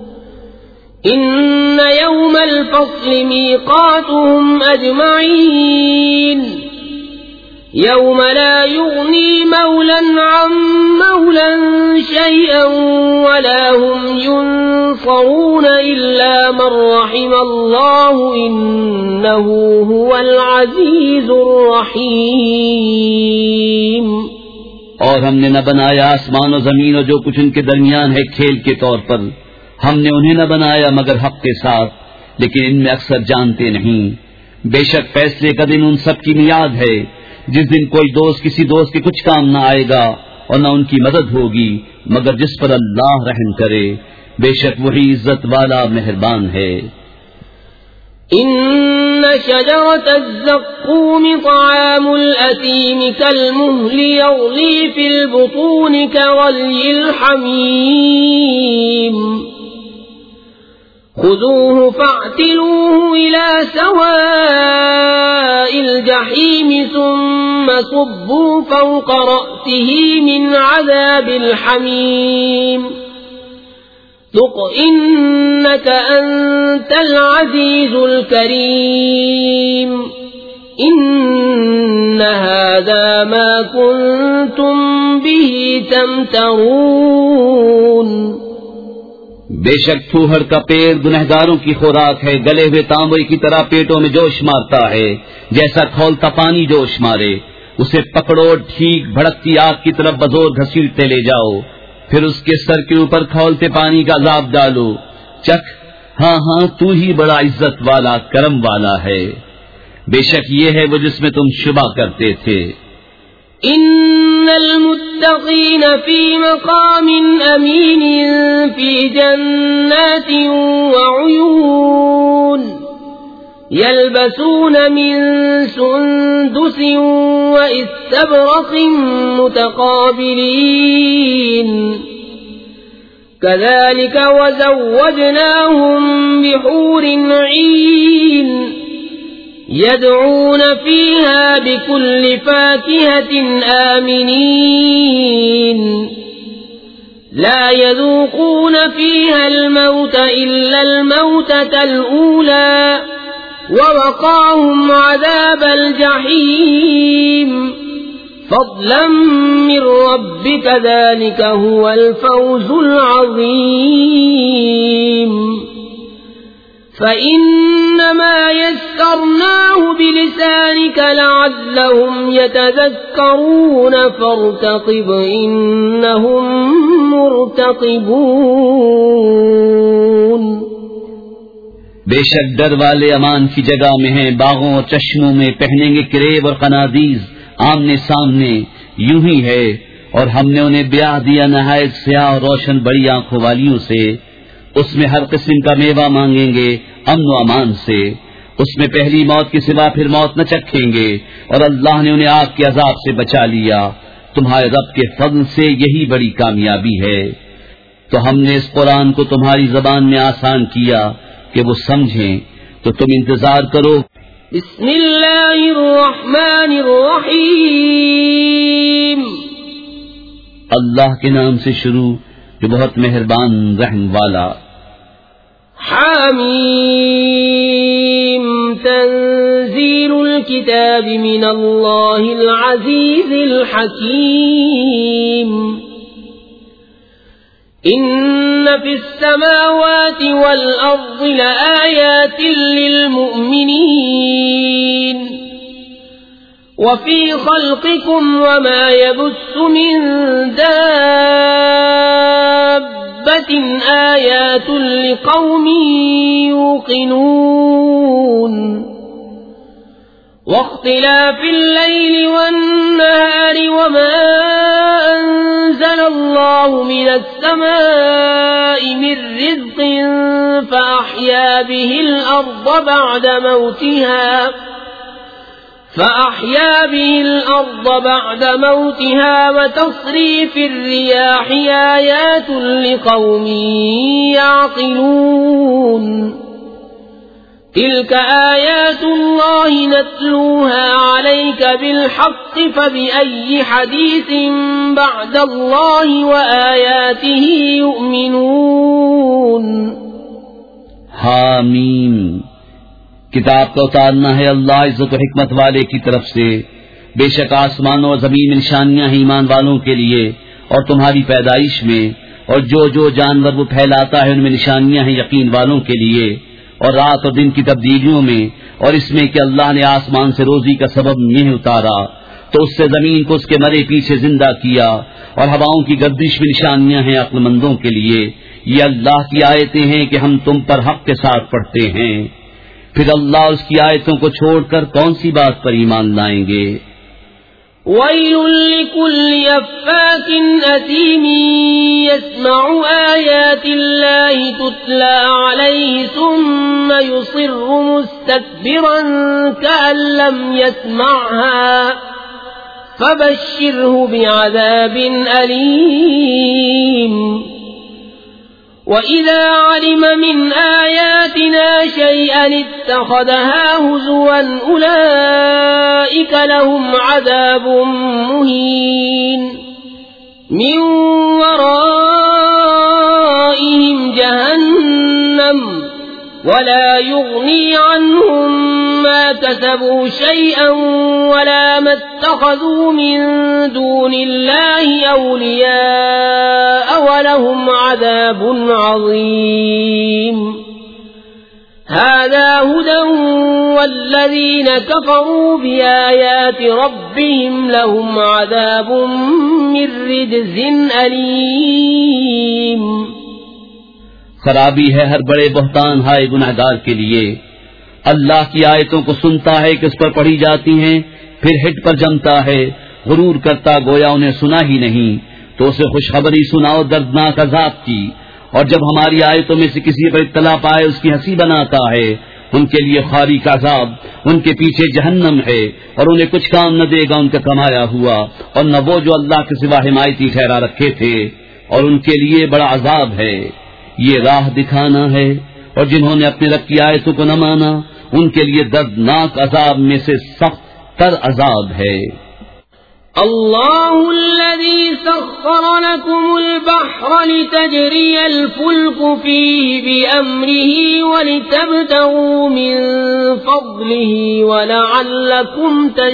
إن يوم الفصل ميقاتهم أجمعين يوم لا يغني مولا عن مولا شيئا ولا هم ينصرون إلا من رحم الله إنه هو العزيز الرحيم. اور ہم نے نہ بنایا آسمان و زمین اور جو کچھ ان کے درمیان ہے کھیل کے طور پر، ہم نے انہیں نہ بنایا مگر حق کے ساتھ، لیکن ان میں اکثر جانتے نہیں. بے شک فیصلے کا دن ان سب کی میعاد ہے، جس دن کوئی دوست کسی دوست کے کچھ کام نہ آئے گا اور نہ ان کی مدد ہوگی مگر جس پر اللہ رحم کرے. بے شک وہی عزت والا مہربان ہے. إن شجرة الزقوم طعام الأثيم كالمهل يغلي في البطون كغلي الحميم خذوه فاعتلوه إلى سواء الجحيم ثم صبوا فوق رأسه من عذاب الحميم ذق إنك أنت العزيز الكريم إن هذا ما كنتم به تمترون. بے شک پھوہڑ کا پیڑ گنہگاروں کی خوراک ہے، گلے ہوئے تانبے کی طرح پیٹوں میں جوش مارتا ہے، جیسا کھولتا پانی جوش مارے. اسے پکڑو، ٹھیک بھڑکتی آگ کی طرف بزور گھسیٹتے لے جاؤ، پھر اس کے سر کے اوپر کھولتے پانی کا عذاب ڈالو. چکھ، ہاں ہاں تو ہی بڑا عزت والا کرم والا ہے. بے شک یہ ہے وہ جس میں تم شبہ کرتے تھے. ان المتقین فی مقام امین فی جنات وعیون يلبسون من سندس واستبرق متقابلين كذلك وزوجناهم بحور عين يدعون فيها بكل فاكهة آمنين لا يذوقون فيها الموت إلا الموتة الأولى ووقاهم عذاب الجحيم فضلا من ربك ذلك هو الفوز العظيم. فإنما يسرناه بلسانك لعلهم يتذكرون فارتقب إنهم مرتقبون. بے شک ڈر والے امان کی جگہ میں ہیں، باغوں اور چشموں میں پہنیں گے کریب اور قنادیز آمنے سامنے. یوں ہی ہے، اور ہم نے انہیں بیاہ دیا نہایت سیاہ اور روشن بڑی آنکھوں والیوں سے. اس میں ہر قسم کا میوہ مانگیں گے امن و امان سے. اس میں پہلی موت کے سوا پھر موت نہ چکھیں گے، اور اللہ نے انہیں آگ کے عذاب سے بچا لیا. تمہارے رب کے فضل سے یہی بڑی کامیابی ہے. تو ہم نے اس قرآن کو تمہاری زبان میں آسان کیا کہ وہ سمجھیں، تو تم انتظار کرو. بسم اللہ الرحمن الرحیم. اللہ کے نام سے شروع جو بہت مہربان رحم والا. حامیم تنزیل الكتاب من اللہ العزیز الحکیم. ان فی السماوات والارض لآیات للمؤمنین وفي خلقكم وما يبث من دابة آيات لقوم يوقنون. واختلاف الليل والنهار وما أنزل الله من السماء من رزق فأحيا به الأرض بعد موتها وتصريف الرياح آيات لقوم يعقلون. تلك آيات الله نتلوها عليك بالحق فبأي حديث بعد الله وآياته يؤمنون حامیم، کتاب کا اتارنا ہے اللہ عزت و حکمت والے کی طرف سے. بے شک آسمانوں اور زمین میں نشانیاں ہیں ایمان والوں کے لیے اور تمہاری پیدائش میں، اور جو جانور وہ پھیلاتا ہے ان میں نشانیاں ہیں یقین والوں کے لیے، اور رات اور دن کی تبدیلیوں میں، اور اس میں کہ اللہ نے آسمان سے روزی کا سبب نہیں اتارا تو اس سے زمین کو اس کے مرے پیچھے زندہ کیا، اور ہواؤں کی گردش میں نشانیاں ہیں عقل مندوں کے لیے. یہ اللہ کی آیتیں ہیں کہ ہم تم پر حق کے ساتھ پڑھتے ہیں. پھر اللہ اس کی آیتوں کو چھوڑ کر کون سی بات پر ایمان لائیں گے؟ وَيْلٌ لِكُلِّ أَفَّاكٍ أَثِيمٍ يَسْمَعُ آيَاتِ اللَّهِ تُتْلَى عَلَيْهِ ثُمَّ يُصِرُّ مُسْتَكْبِرًا كَأَن لَّمْ يَسْمَعْهَا فَبَشِّرْهُ بِعَذَابٍ أَلِيمٍ. وَإِذَا عَلِمَ مِنْ آيَاتِنَا شَيْئًا اتَّخَذَهَا هُزُوًا أُولَئِكَ لَهُمْ عَذَابٌ مُهِينٌ مِّن وَرَائِهِمْ جَهَنَّمُ وَلَا يُغْنِي عَنْهُم مَّا كَسَبُوا شَيْئًا وَلَا مَا اتَّخَذُوا مِن دُونِ اللَّهِ أَوْلِيَاءَ وَلَهُمْ عَذَابٌ عَظِيمٌ. هَذَا هُدًى وَالَّذِينَ كَفَرُوا بِآيَاتِ رَبِّهِمْ لَهُمْ عَذَابٌ مِّن رِّجْزٍ أَلِيمٌ. خرابی ہے ہر بڑے بہتان ہائے گنہگار کے لیے. اللہ کی آیتوں کو سنتا ہے کہ اس پر پڑھی جاتی ہیں، پھر ہٹ پر جمتا ہے، غرور کرتا گویا انہیں سنا ہی نہیں، تو اسے خوشخبری سناؤ دردناک عذاب کی. اور جب ہماری آیتوں میں سے کسی پر اطلاع پائے اس کی ہنسی بناتا ہے. ان کے لیے خاری کا عذاب، ان کے پیچھے جہنم ہے، اور انہیں کچھ کام نہ دے گا ان کا کمایا ہوا، اور نہ وہ جو اللہ کے سوا حمایتی ٹھہرا رکھے تھے، اور ان کے لیے بڑا عذاب ہے. یہ راہ دکھانا ہے، اور جنہوں نے اپنے رب کی آیتوں کو نہ مانا ان کے لیے دردناک عذاب میں سے سخت تر عذاب ہے. اللہ الذي سخر لكم البحر لتجري الفلك فيه بأمره ولتبتغوا من فضله ولعلكم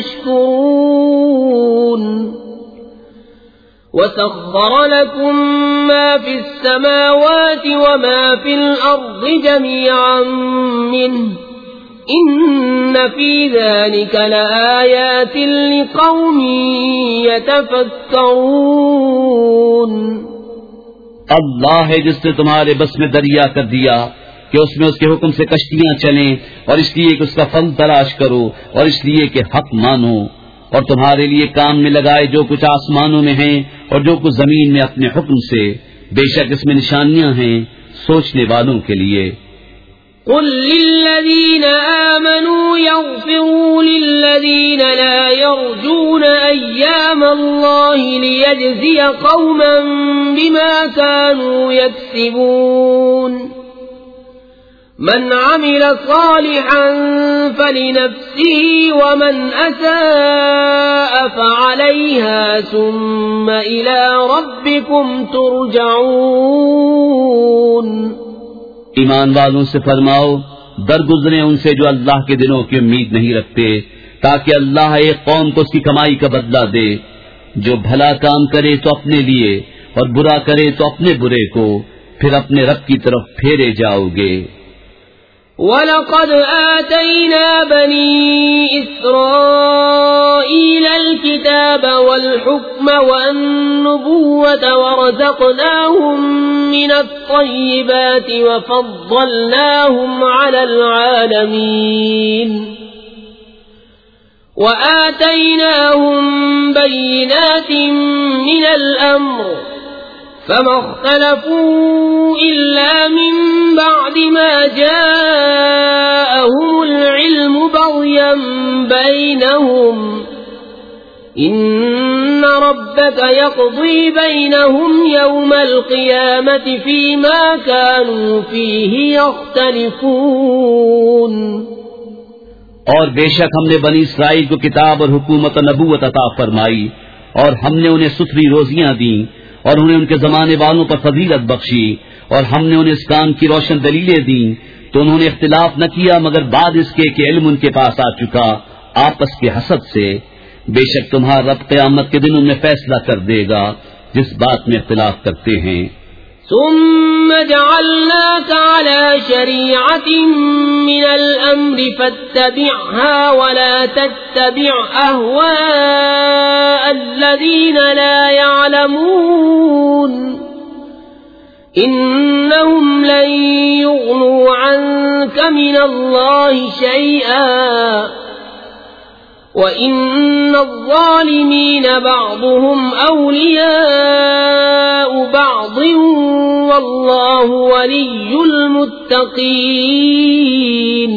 تشكرون. وسخر لكم ما في السماوات وما في الأرض جميعا منه إن في ذلك لآيات لقوم يتفكرون. اللہ ہے جس نے تمہارے بس میں دریا کر دیا کہ اس میں اس کے حکم سے کشتیاں چلیں، اور اس لیے کہ اس کا پھل تلاش کرو، اور اس لیے کہ حق مانو، اور تمہارے لیے کام میں لگائے جو کچھ آسمانوں میں ہیں اور جو کچھ زمین میں اپنے حکم سے. بے شک اس میں نشانیاں ہیں سوچنے والوں کے لیے. قل للذین آمنوا یغفروا للذین لا یرجون ایام اللہ لیجزی قوما بما كانوا یکسبون. من عمل صالحا فلنفسه ومن أساء فعليها ثم إلى ربكم ترجعون. ایمان والوں سے فرماؤ درگزریں ان سے جو اللہ کے دنوں کی امید نہیں رکھتے، تاکہ اللہ ایک قوم کو اس کی کمائی کا بدلہ دے. جو بھلا کام کرے تو اپنے لیے اور برا کرے تو اپنے برے کو، پھر اپنے رب کی طرف پھیرے جاؤ گے. وَلَقَدْ آتَيْنَا بَنِي إِسْرَائِيلَ الْكِتَابَ وَالْحُكْمَ وَالنُّبُوَّةَ وَرَزَقْنَاهُم مِّنَ الطَّيِّبَاتِ وَفَضَّلْنَاهُمْ عَلَى الْعَالَمِينَ. وَآتَيْنَاهُم بَيِّنَاتٍ مِّنَ الْأَمْرِ فما اختلفوا إلا من بعد ما جاءهم العلم بغيا بينهم إن ربك يقضي بينهم يوم القيامة فيما كانوا فيه يختلفون. اور بے شک ہم نے بنی اسرائیل کو کتاب اور حکومت و نبوت عطا فرمائی، اور ہم نے انہیں ستھری روزیاں دیں، اور انہیں ان کے زمانے والوں پر فضیلت بخشی، اور ہم نے انہیں اس کام کی روشن دلیلیں دیں، تو انہوں نے اختلاف نہ کیا مگر بعد اس کے کہ علم ان کے پاس آ چکا آپس کے حسد سے. بے شک تمہارا رب قیامت کے دن ان میں فیصلہ کر دے گا جس بات میں اختلاف کرتے ہیں. ثم جعلناك على شريعة من الأمر فاتبعها ولا تتبع أهواء الذين لا يعلمون إنهم لن يغنوا عنك من الله شيئا وَإِنَّ الظَّالِمِينَ بَعْضُهُمْ أَوْلِيَاءُ بَعْضٍ وَاللَّهُ وَلِيُّ الْمُتَّقِينَ.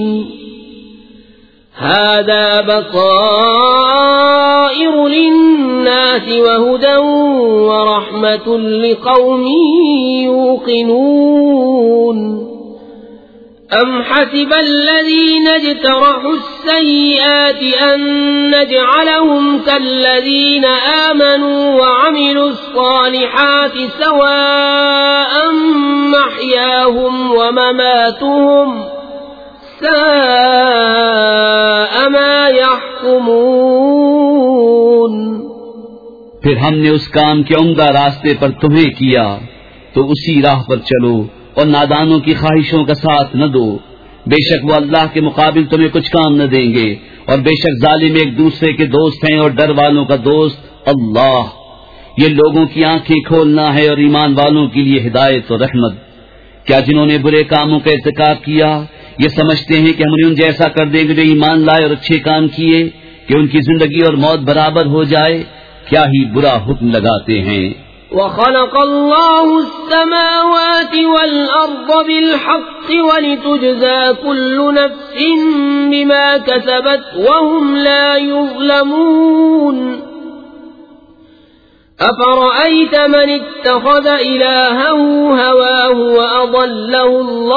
هَذَا بَصَائِرُ لِلنَّاسِ وَهُدًى وَرَحْمَةٌ لِقَوْمٍ يُوقِنُونَ. أَمْ حَسِبَ الَّذِينَ اجْتَرَحُوا السَّيِّئَاتِ أَن نَّجْعَلَهُمْ كَالَّذِينَ آمَنُوا وَعَمِلُوا الصَّالِحَاتِ سَوَاءً مَّحْيَاهُمْ وَمَمَاتُهُمْ سَاءَ مَا يَحْكُمُونَ. پھر ہم نے اس کام کے عمدہ راستے پر تمہیں کیا تو اسی راہ پر چلو اور نادانوں کی خواہشوں کا ساتھ نہ دو. بے شک وہ اللہ کے مقابل تمہیں کچھ کام نہ دیں گے، اور بے شک ظالم ایک دوسرے کے دوست ہیں اور ڈر والوں کا دوست اللہ. یہ لوگوں کی آنکھیں کھولنا ہے اور ایمان والوں کے لیے ہدایت و رحمت. کیا جنہوں نے برے کاموں کا ارتکاب کیا یہ سمجھتے ہیں کہ ہم نے ان جیسا کر دیں گے جو ایمان لائے اور اچھے کام کیے کہ ان کی زندگی اور موت برابر ہو جائے؟ کیا ہی برا حکم لگاتے ہیں. وَخَلَقَ اللَّهُ السَّمَاوَاتِ وَالْأَرْضَ بِالْحَقِّ وَلِتُجْزَى كُلُّ نَفْسٍ بِمَا كَسَبَتْ وَهُمْ لَا يُظْلَمُونَ. أَفَرَأَيْتَ مَنِ اتَّخَذَ إِلَٰهَهُ هَوَاهُ وَأَضَلَّهُ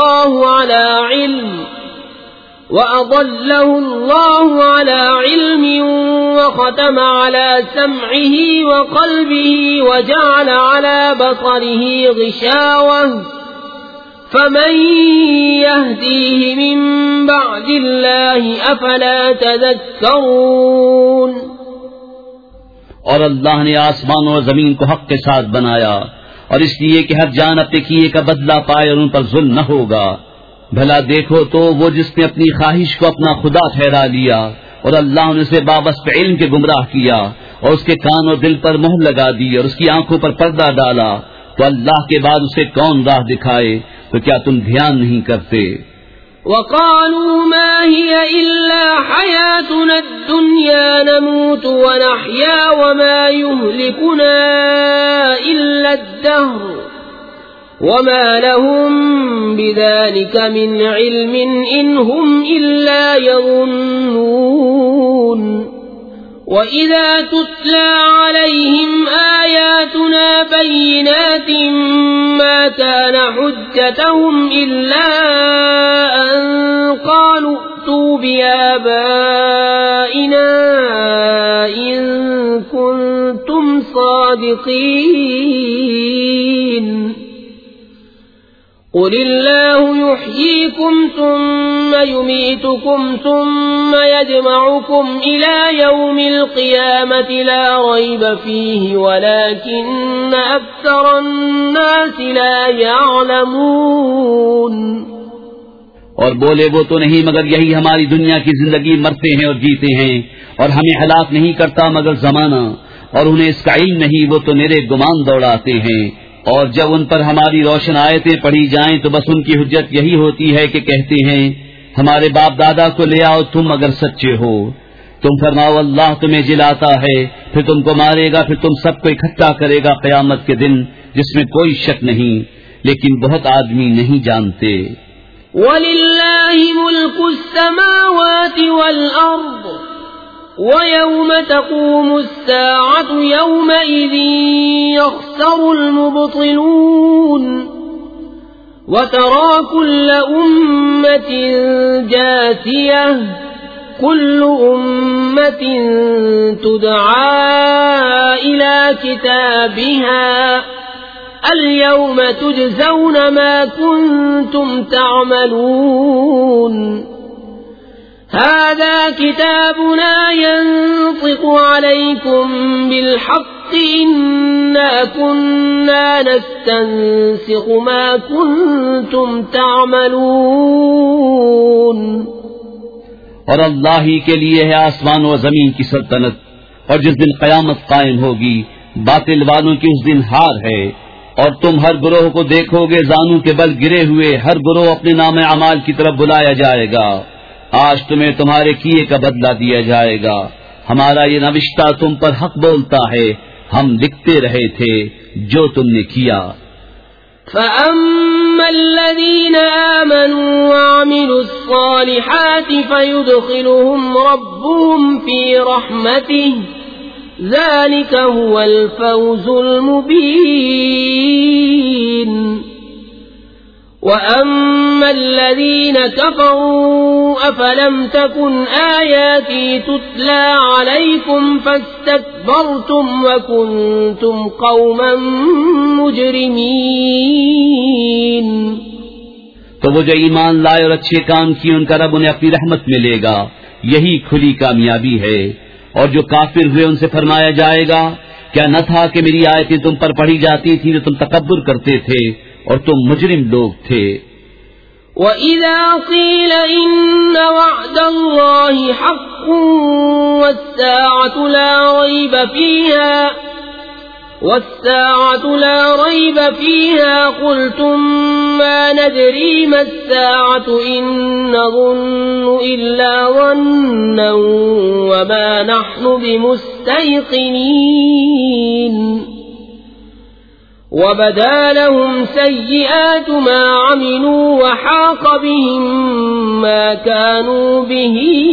اللَّهُ عَلَىٰ عِلْمٍ وَخَتَمَ عَلَىٰ سَمْعِهِ وَقَلْبِهِ وَجَعَلَ عَلَىٰ بَصَرِهِ غِشَاوَةً فَمَن يَهْدِيهِ مِن بَعْدِ اللَّهِ أَفَلَا تَذَكَّرُونَ. اور اللہ نے آسمان اور زمین کو حق کے ساتھ بنایا، اور اس لیے کہ ہر جان اپنے کیے کا بدلہ پائے اور ان پر ظلم نہ ہوگا. بھلا دیکھو تو وہ جس نے اپنی خواہش کو اپنا خدا ٹھہرا لیا اور اللہ نے اسے وابستہ علم کے گمراہ کیا اور اس کے کان اور دل پر مہر لگا دی اور اس کی آنکھوں پر پردہ ڈالا، تو اللہ کے بعد اسے کون راہ دکھائے؟ تو کیا تم دھیان نہیں کرتے؟ وَقَالُوا مَا هِيَ إِلَّا حَيَاتُنَا الدُّنْيَا نَمُوتُ وَنَحْيَا وَمَا يُهْلِكُنَا إِلَّا الدَّهْرُ وَمَا لَهُم بِذَلِكَ مِنْ عِلْمٍ إِنْ هُمْ إِلَّا يَظُنُّونَ. وَإِذَا تُتْلَى عَلَيْهِمْ آيَاتُنَا بَيِّنَاتٍ مَا كَانَ حُجَّتَهُمْ إِلَّا أَن قَالُوا ائْتُوا بِآبَائِنَا إِن كُنتُمْ صَادِقِينَ. قُلِ اللَّهُ يُحْيِيكُمْ ثُمَّ يُمِيتُكُمْ ثُمَّ يَجْمَعُكُمْ إِلَى يَوْمِ الْقِيَامَةِ لَا رَيْبَ فِيهِ وَلَكِنَّ أَكْثَرَ النَّاسِ لَا يَعْلَمُونَ. اور بولے وہ تو نہیں مگر یہی ہماری دنیا کی زندگی، مرتے ہیں اور جیتے ہیں، اور ہمیں ہلاک نہیں کرتا مگر زمانہ، اور انہیں اس کا علم نہیں، وہ تو میرے گمان دوڑاتے ہیں. اور جب ان پر ہماری روشن آیتیں پڑھی جائیں تو بس ان کی حجت یہی ہوتی ہے کہ کہتے ہیں ہمارے باپ دادا کو لے آؤ تم اگر سچے ہو. تم فرماؤ اللہ تمہیں جلاتا ہے، پھر تم کو مارے گا، پھر تم سب کو اکٹھا کرے گا قیامت کے دن جس میں کوئی شک نہیں، لیکن بہت آدمی نہیں جانتے. وَلِلَّهِ مُلْكُ السَّمَاوَاتِ وَالْأَرْضِ وَيَوْمَ تَقُومُ السَّاعَةُ يَوْمَئِذٍ يَخْسَرُ الْمُبْطِلُونَ وَتَرَى كُلَّ أُمَّةٍ جَاثِيَةً كُلُّ أُمَّةٍ تُدْعَى إِلَى كِتَابِهَا الْيَوْمَ تُجْزَوْنَ مَا كُنتُمْ تَعْمَلُونَ هذا كتابنا ينطق عليكم بالحق إنا كنا نستنسخ ما كنتم تعملون. اور اللہ ہی کے لیے ہے آسمان و زمین کی سلطنت، اور جس دن قیامت قائم ہوگی باطل والوں کی اس دن ہار ہے. اور تم ہر گروہ کو دیکھو گے زانو کے بل گرے ہوئے، ہر گروہ اپنے نام اعمال کی طرف بلایا جائے گا. آج تمہیں تمہارے کیے کا بدلہ دیا جائے گا. ہمارا یہ نوشتہ تم پر حق بولتا ہے، ہم لکھتے رہے تھے جو تم نے کیا. فَأَمَّا الَّذِينَ آمَنُوا وَعَمِلُوا الصَّالِحَاتِ فَيُدْخِلُهُمْ رَبُّهُمْ فِي رَحْمَتِهِ ذَلِكَ هُوَ الْفَوْزُ الْمُبِينُ. وَأَمَّا الَّذِينَ كَفَرُوا أَفَلَمْ تَكُنْ آيَاتِي تُتْلَى عَلَيْكُمْ فَاسْتَكْبَرْتُمْ وَكُنْتُمْ قَوْمًا مُجْرِمِينَ. تو وہ جو ایمان لائے اور اچھے کام کیے ان کا رب انہیں اپنی رحمت میں لے گا، یہی کھلی کامیابی ہے. اور جو کافر ہوئے ان سے فرمایا جائے گا کیا نہ تھا کہ میری آیتیں تم پر پڑھی جاتی تھی تو تم تکبر کرتے تھے اور تم مجرم لوگ تھے. وَإِذَا قِيلَ إِنَّ وَعْدَ اللَّهِ حَقٌّ وَالسَّاعَةُ لَا رَيْبَ فِيهَا قُلْتُمْ مَا نَدْرِي مَا السَّاعَةُ إِن نَّظُنُّ إِلَّا ظَنًّا وَمَا نَحْنُ بِمُسْتَيْقِنِينَ. وَبَدَا لَهُمْ سَيِّئَاتُ مَا عَمِلُوا وَحَاقَ بِهِم مَّا كَانُوا بِهِ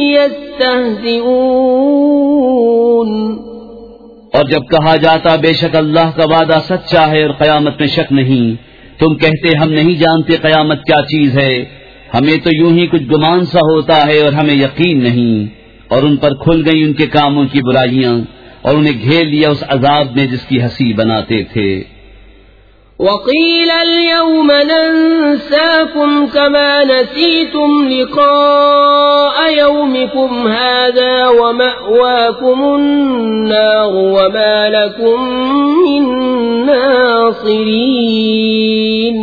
يَسْتَهْزِئُونَ. اور جب کہا جاتا بے شک اللہ کا وعدہ سچا ہے اور قیامت میں شک نہیں، تم کہتے ہم نہیں جانتے قیامت کیا چیز ہے، ہمیں تو یوں ہی کچھ گمان سا ہوتا ہے اور ہمیں یقین نہیں. اور ان پر کھل گئی ان کے کاموں کی برائیاں اور انہیں گھیر لیا اس عذاب میں جس کی ہنسی بناتے تھے. وَقِيلَ الْيَوْمَ نَنسَاكُمْ كَمَا نَسِيتُمْ لِقَاءَ يَوْمِكُمْ هَذَا وَمَأْوَاكُمُ النَّارُ وَمَا لَكُمْ مِنْ نَاصِرِينَ.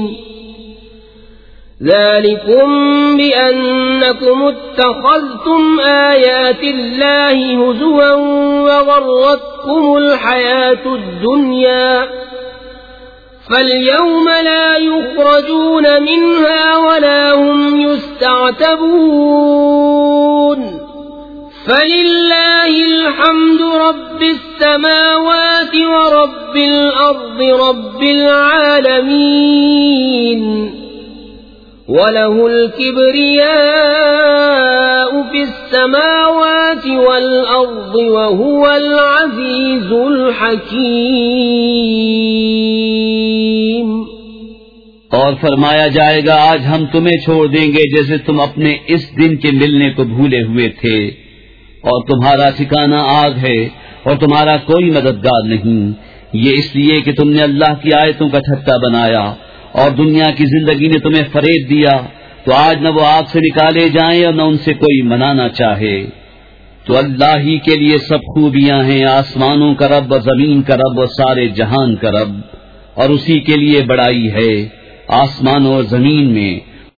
ذَلِكُمْ بِأَنَّكُمُ اتَّخَذْتُمْ آيَاتِ اللَّهِ هُزُوًا وَغَرَّتْكُمُ الْحَيَاةُ الدُّنْيَا فَالْيَوْمَ لَا يُخْرَجُونَ مِنْهَا وَلَا هُمْ يُسْتَعْتَبُونَ. فَلِلَّهِ الْحَمْدُ رَبِّ السَّمَاوَاتِ وَرَبِّ الْأَرْضِ رَبِّ الْعَالَمِينَ. وَلَهُ الْكِبْرِيَاءُ فِي السَّمَاوَاتِ وَالْأَرْضِ وَهُوَ الْعَزِيزُ الْحَكِيمُ. اور فرمایا جائے گا آج ہم تمہیں چھوڑ دیں گے جیسے تم اپنے اس دن کے ملنے کو بھولے ہوئے تھے، اور تمہارا ٹھکانہ آگ ہے اور تمہارا کوئی مددگار نہیں. یہ اس لیے کہ تم نے اللہ کی آیتوں کا ٹھٹا بنایا اور دنیا کی زندگی نے تمہیں فریب دیا، تو آج نہ وہ آگ سے نکالے جائیں اور نہ ان سے کوئی منانا چاہے. تو اللہ ہی کے لیے سب خوبیاں ہیں، آسمانوں کا رب اور زمین کا رب اور سارے جہان کا رب، اور اسی کے لیے بڑائی ہے آسمانوں اور زمین میں